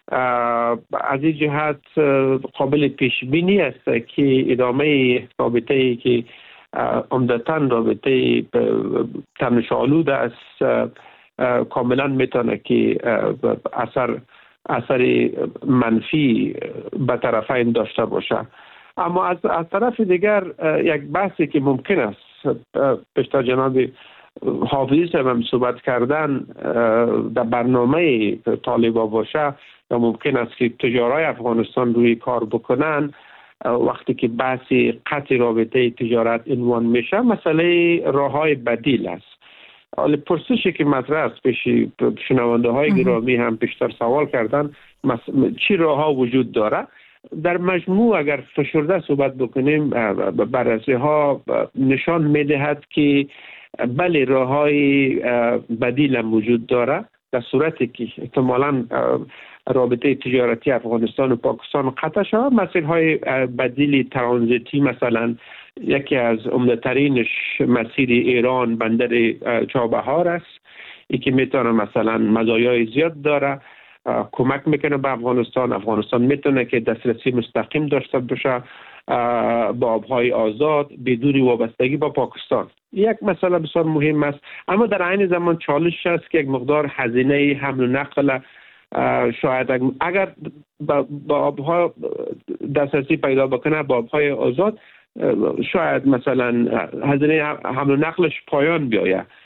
از این جهت قابل پیش بینی است که ادامه رابطه ای که عمدتاً رابطه تنش‌آلود است کاملا میتونه که اثر اثر منفی به طرفین داشته باشه. اما از, از طرف دیگر یک بحثی که ممکن است پیشتر جناب حافظ هم صحبت کردن در برنامه طالبان باشه، یا ممکن است که تجارای افغانستان روی کار بکنن وقتی که بحث قطع رابطه تجارت عنوان میشه، مسئله راههای بدیل است. حالا پرسشی که مطرح است پیش شنونده های گرامی هم پیشتر سوال کردن، چی راه ها وجود داره؟ در مجموع اگر فشرده صحبت بکنیم، بررسی ها نشان میدهد که بله راه های بدیل هم وجود داره، در صورتی که احتمالاً رابطه تجارتی افغانستان و پاکستان قطع شود. مسیر های بدیل ترانزیتی مثلا یکی از عمده‌ترینش مسیر ایران بندر چابهار است، ای که میتونه مثلا مزایای زیاد داره، کمک میکنه به افغانستان. افغانستان میتونه که دسترسی مستقیم داشته باشه با آبهای آزاد بدون وابستگی با پاکستان. یک مسئله بسیار مهم است. اما در عین زمان چالش است که یک مقدار هزینه حمل و نقل شاید اگر با آبها دسترسی پیدا بکنه با آبهای آزاد، شاید مثلا هزینه حمل و نقلش پایان بیاید.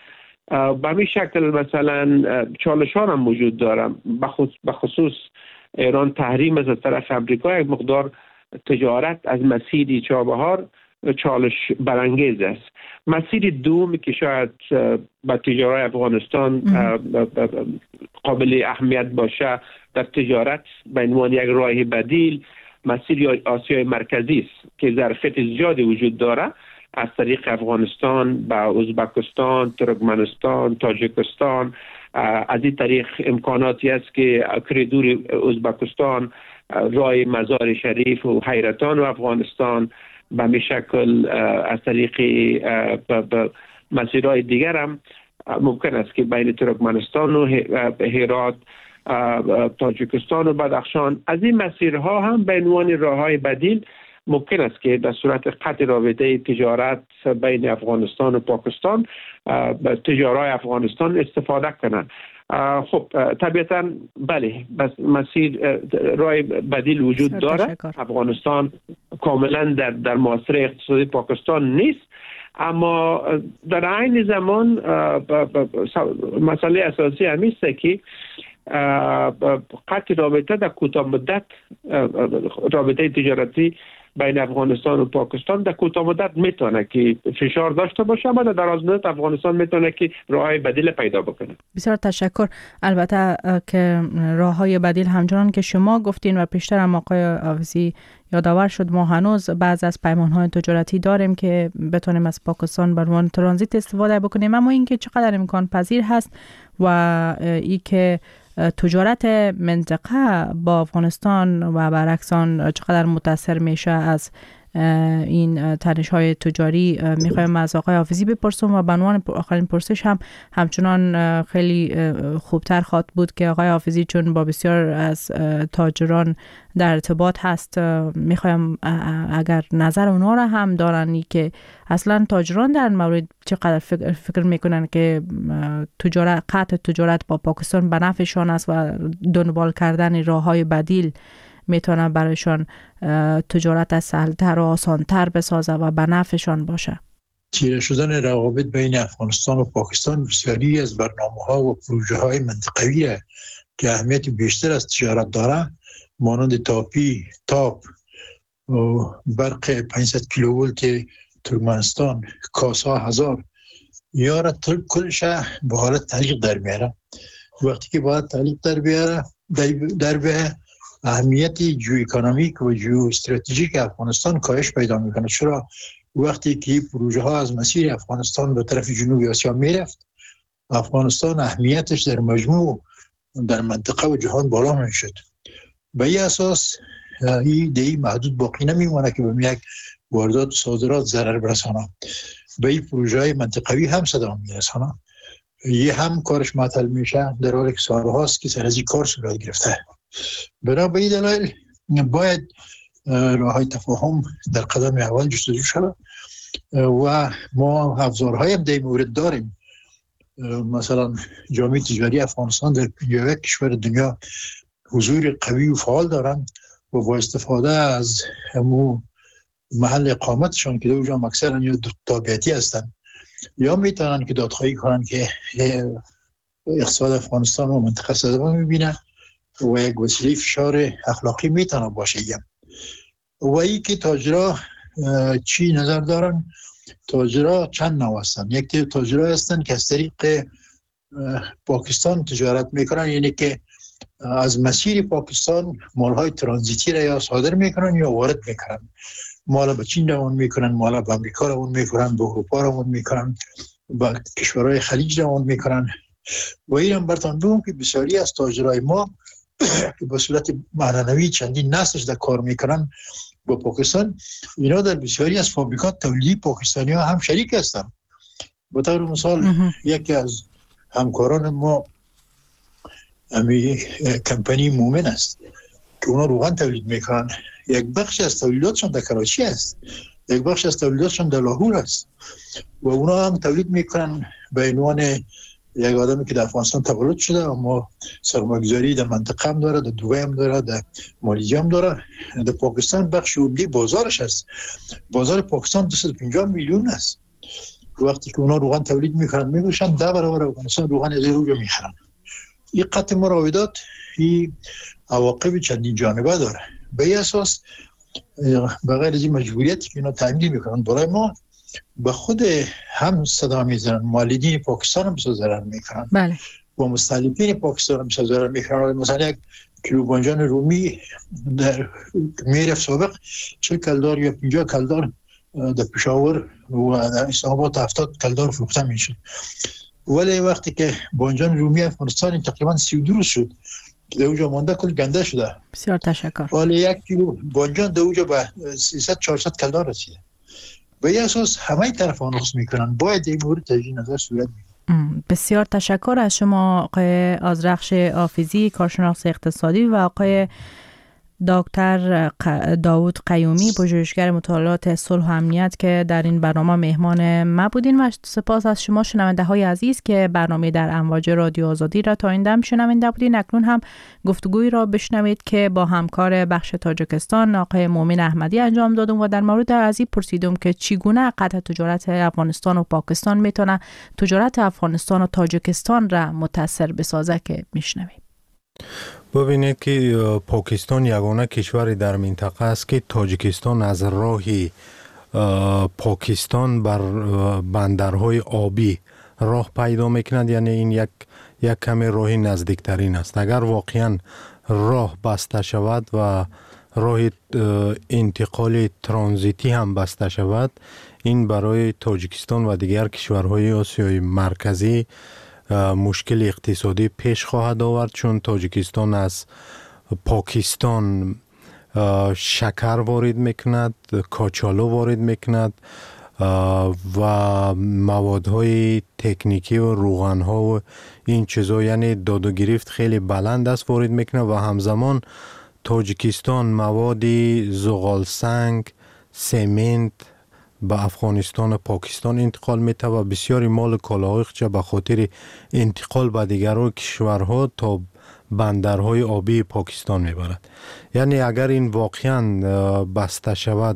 به همین شکل مثلا چالشان هم وجود دارم، به خصوص ایران تحریم از طرف امریکا یک مقدار تجارت از مسیر چابهار چالش برانگیز است. مسیر دوم که شاید با تجارت افغانستان قابل اهمیت باشه در تجارت به عنوان یک راه بدیل، مسیر آسیای مرکزی است که ظرفیت زیادی وجود داره از طریق افغانستان به ازبکستان، ترکمنستان، تاجیکستان. از این طریق امکاناتی است که کریدور ازبکستان، راه مزار شریف و حیرتان و افغانستان به می شکل از طریق مسیرهای دیگر هم ممکن است که بین ترکمنستان و هرات، تاجیکستان و بدخشان، از این مسیرها هم به عنوان راههای بدیل ممکن است که در صورت قطع رابطه تجارت بین افغانستان و پاکستان تجارای افغانستان استفاده کنند. خب طبیعتا بله، بس مسیر راه بدیل وجود داره. افغانستان کاملا در در محاصره اقتصادی پاکستان نیست، اما در عین زمان مسئله اساسی همین است که قطع رابطه در کوتاه مدت، رابطه تجارتی بین افغانستان و پاکستان در کوتاه مدت میتونه که فشار داشته باشه، اما در دراز مدت افغانستان میتونه که راههای بدیل پیدا بکنه. بسیار تشکر. البته که راههای بدیل همچنان که شما گفتین و پیشتر هم آقای حافظی یادآور شد، ما هنوز بعض از پیمانهای تجارتی داریم که بتونیم از پاکستان به عنوان ترانزیت استفاده بکنیم، اما اینکه چقدر امکان پذیر هست و ای که تجارت منطقه با افغانستان و برعکس آن چقدر متاثر میشه از این تنش‌های تجاری، میخوایم از آقای حافظی بپرسم و به عنوان آخرین پرسش هم همچنان خیلی خوبتر خواهد بود که آقای حافظی چون با بسیار از تاجران در ارتباط هست، میخوایم اگر نظر اونا را هم دارن که اصلا تاجران در مورد چقدر فکر, فکر میکنن که تجارت قطع تجارت با پاکستان به نفعشان است و دنبال کردن راههای بدیل میتونه برایشان تجارت از سهلتر و آسانتر بسازه و به نفعشان باشه. چیره شدن روابط بین افغانستان و پاکستان بسیاری از برنامه‌ها و پروژه‌های منطقوی که اهمیت بیشتر از تجارت داره، مانند تاپی، تاپ، برق پانصد کیلوولت ترکمنستان، کاسا هزار، یا را کلش به حالت تعلیق در میاره. وقتی که باید تعلیق در بیاره در بیاره اهمیت جیو اکونومیک و جیو استراتژیک افغانستان کاهش پیدا میکنه. چرا وقتی که پروژه ها از مسیر افغانستان به طرف جنوب آسیا میرفت، افغانستان اهمیتش در مجموع در منطقه و جهان بالا میشد. به این اساس این دی محدود باقی نمیمونه که به یک واردات و صادرات ضرر برسانه، به این پروژه های منطقوی هم صدا میرسانه. یه هم کارش معطل میشه در حالی که سالهاست که سر از این کار صورت گرفته. برای به این دلایل باید راه های تفاهم در قدم اول جستجو شود و ما ابزارهای هم در مورد داریم. مثلا جامعه تجاری افغانستان در پنجاه و یک کشور دنیا حضور قوی و فعال دارن و با استفاده از همون محل اقامتشان که در جام اکثرا یا تابعیتی هستن، یا میتونن که دادخواهی کنن که اقتصاد افغانستان و منطقه صدمه میبینن و یک وسیله فشار اخلاقی میتونه باشه. و ای که تاجرها چی نظر دارن؟ تاجرها چند نوع هستن. یک تاجرها هستن که از طریق پاکستان تجارت میکنن، یعنی که از مسیر پاکستان مالهای ترانزیتی را یا صادر میکنن یا وارد میکنن. مال به چین روان میکنن، مال به امریکا روان میکنن، به اروپا روان میکنن، به کشورهای خلیج روان میکنن. و این هم برتان بگم که بسیاری از تاجرای ما که به صورت معنوی چندین نسلش در کار میکنن با پاکستان، اینا در بسیاری از فابریکات تولیدی پاکستانی ها هم شریک هستن. به طور مثال یکی از همکاران ما امی کمپانی مومن است که اونا روغن تولید میکنن. یک بخش از تولیداتشون در کراچی است، یک بخش از تولیداتشون در لاهور است و اونا هم تولید میکنن به عنوان یک آدمی که در افغانستان تولد شده، اما سرمایه‌گذاری در منطقه هم داره، در دوبه هم داره، در مالیزیا هم داره. در پاکستان بخش عمده بازارش است. بازار پاکستان دویست و پنجاه میلیون است وقتی که اونا روغن تولید میکنن میگوشن ده برابر افغانستان روغن از اونجا میخرن. این قطع مراودات این عواقب چندین جانبه داره. به این اساس بغیر از این مجبوریتی که اینا تامین میکنن برای ما به خود هم صدا میزنن، والدین پاکستان هم ضرر میکنن. بله. و مستهلکین پاکستان هم ضرر میکنن. مثلا یک کیلو بانجان رومی در میرف سابق چه کلدار یا پنجاه کلدار در پشاور و در اسلام آباد هفتاد کلدار فروخته میشه. ولی وقتی که بانجان رومی افغانستان تقریبا سی و دو روز شد در اونجا مانده کل گنده شده. بسیار تشکر. ولی یک کیلو بانجان در اونجا به سیصد چهارصد کلدار رسیده. به این اساس همه طرف نقص میکنن. باید این مورد تجدید نظر صورت بگیرد. بسیار تشکر از شما آقای آذرخش حافظی، کارشناس اقتصادی، و آقای دکتر داوود قیومی، پژوهشگر مطالعات صلح و امنیت که در این برنامه مهمان ما بودین. و سپاس از شما شنونده های عزیز که برنامه در امواج رادیو آزادی را تا این دم شنونده بودین. اکنون هم گفتگوی را بشنوید که با همکار بخش تاجیکستان آقای مومن احمدی انجام دادم و در مورد از این پرسیدم که چگونه قطع تجارت افغانستان و پاکستان میتونه تجارت افغانستان و تاجیکستان را متاثر بسازه که میشنوید. ببینید که پاکستان یگانه کشوری در منطقه است که تاجیکستان از راهی پاکستان بر بندرهای آبی راه پیدا میکند، یعنی این یک یک کمی راهی نزدیکترین است. اگر واقعا راه بسته شود و راه انتقال ترانزیتی هم بسته شود، این برای تاجیکستان و دیگر کشورهای آسیای مرکزی مشکل اقتصادی پیش خواهد آورد، چون تاجیکستان از پاکستان شکر وارد میکند، کاچالو وارد میکند و موادهای تکنیکی و روغنها و این چیزا، یعنی داد و گرفت خیلی بلند است وارد میکند و همزمان تاجیکستان مواد زغال سنگ، سمنت به افغانستان و پاکستان انتقال میته و بسیاری مال کالاهای خود به خاطر انتقال به دیگر کشورها تا بندرهای آبی پاکستان میبرد. یعنی اگر این واقعا بسته شود،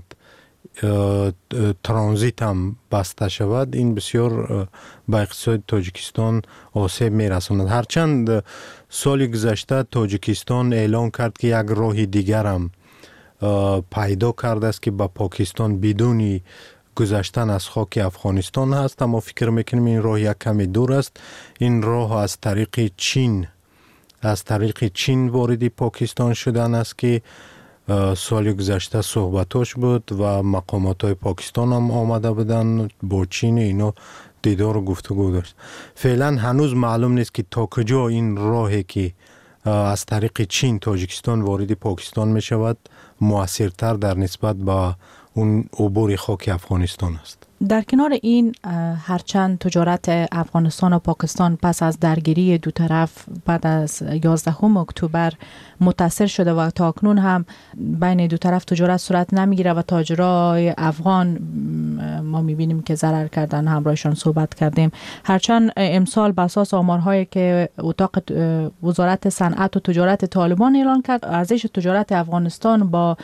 ترانزیت هم بسته شود، این بسیار به اقتصاد تاجیکستان آسیب میرساند. هرچند سال گذشته تاجیکستان اعلان کرد که یک راه دیگر هم پیدا کرده است که با پاکستان بدون گذشتن از خاک افغانستان هست، اما فکر میکنیم این راه یک کمی دور است. این راه از طریق چین از طریق چین وارد پاکستان شدن است که سال گذشته صحبتاش بود و مقامات های پاکستان هم آمده بودن با چین اینا دیدار و گفتگو داشت. فعلا هنوز معلوم نیست که تا کجا این راهی که از طریق چین تاجیکستان وارد پاکستان می شود مؤثرتر در نسبت به اون عبور خاک افغانستان است. در کنار این، هرچند تجارت افغانستان و پاکستان پس از درگیری دو طرف بعد از یازدهم اکتبر متاثر شده و تا اکنون هم بین دو طرف تجارت صورت نمیگیره و تاجرای افغان ما میبینیم که ضرر کردن، همراهشان صحبت کردیم. هرچند امسال بر اساس آمارهایی که اتاق وزارت صنعت و تجارت طالبان اعلان کرد، ارزش تجارت افغانستان با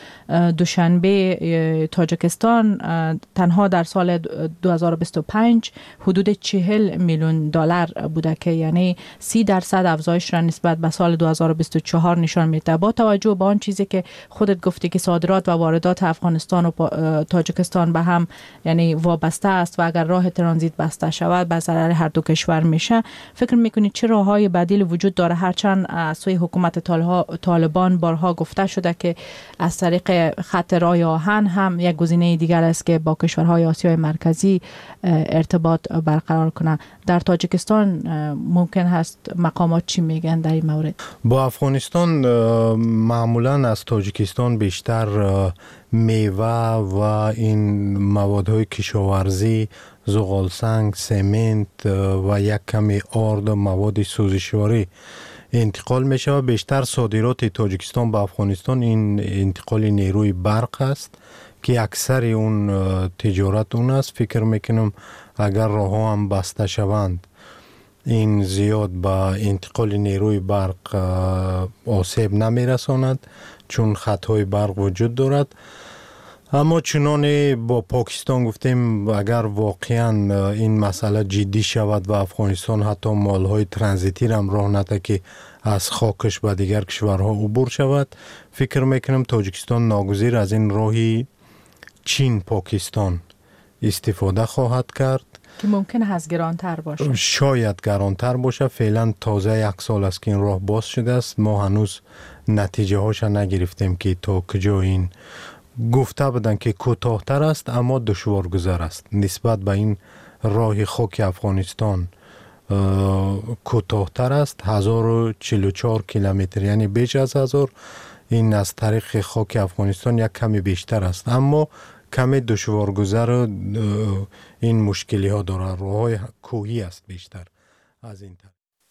دوشنبه تاجیکستان تنها در سال دو هزار و بیست و پنج حدود چهل میلیون دلار بوده که یعنی سی درصد افزایش را نسبت به سال دو هزار و بیست و چهار نشان میده. با توجه به آن چیزی که خودت گفتی که صادرات و واردات افغانستان و تاجیکستان به هم یعنی وابسته است و اگر راه ترانزیت بسته شود به ضرر هر دو کشور میشه، فکر میکنید چه راههای بدیل وجود داره؟ هرچند از سوی حکومت طالبان بارها گفته شده که از طریق خط راه آهن هم یک گزینه دیگر است که با کشورهای آسیای مرکزی ارتباط برقرار کنه. در تاجیکستان ممکن هست مقامات چی میگن در این مورد؟ با افغانستان معمولا از تاجیکستان بیشتر میوه و این موادهای کشاورزی، زغال سنگ، سمنت و یک کمی آرد و مواد سوزشواری انتقال میشه و بیشتر صادرات تاجیکستان به افغانستان این انتقال نیروی برق است که اکثر اون تجارت اون است. فکر میکنم اگر راه ها هم بسته شوند این زیاد با انتقال نیروی برق آسیب نمیرساند چون خطهای برق وجود دارد. اما چنان با پاکستان گفتیم اگر واقعا این مسئله جدی شود و افغانستان حتی مالهای ترانزیتی را هم راه نده که از خاکش به دیگر کشورها عبور شود، فکر میکنم تاجیکستان ناگزیر از این راهی چین پاکستان استفاده خواهد کرد که ممکن است گرانتر باشه. شاید گرانتر باشه. فعلا تازه یک سال است که این راه باز شده است. ما هنوز نتیجه هاش نگرفتیم که تا کجا این گفته بودن که کوتاه‌تر است اما دشوارگذر است نسبت به این راه خاک افغانستان. کوتاه‌تر است، هزار و چهل و چهار کیلومتر، یعنی بیش از هزار. این از طریق خاک افغانستان یک کمی بیشتر است اما کمی دشوارگذر. این مشکلی ها داره، راه‌های کوهی است بیشتر از این طرف.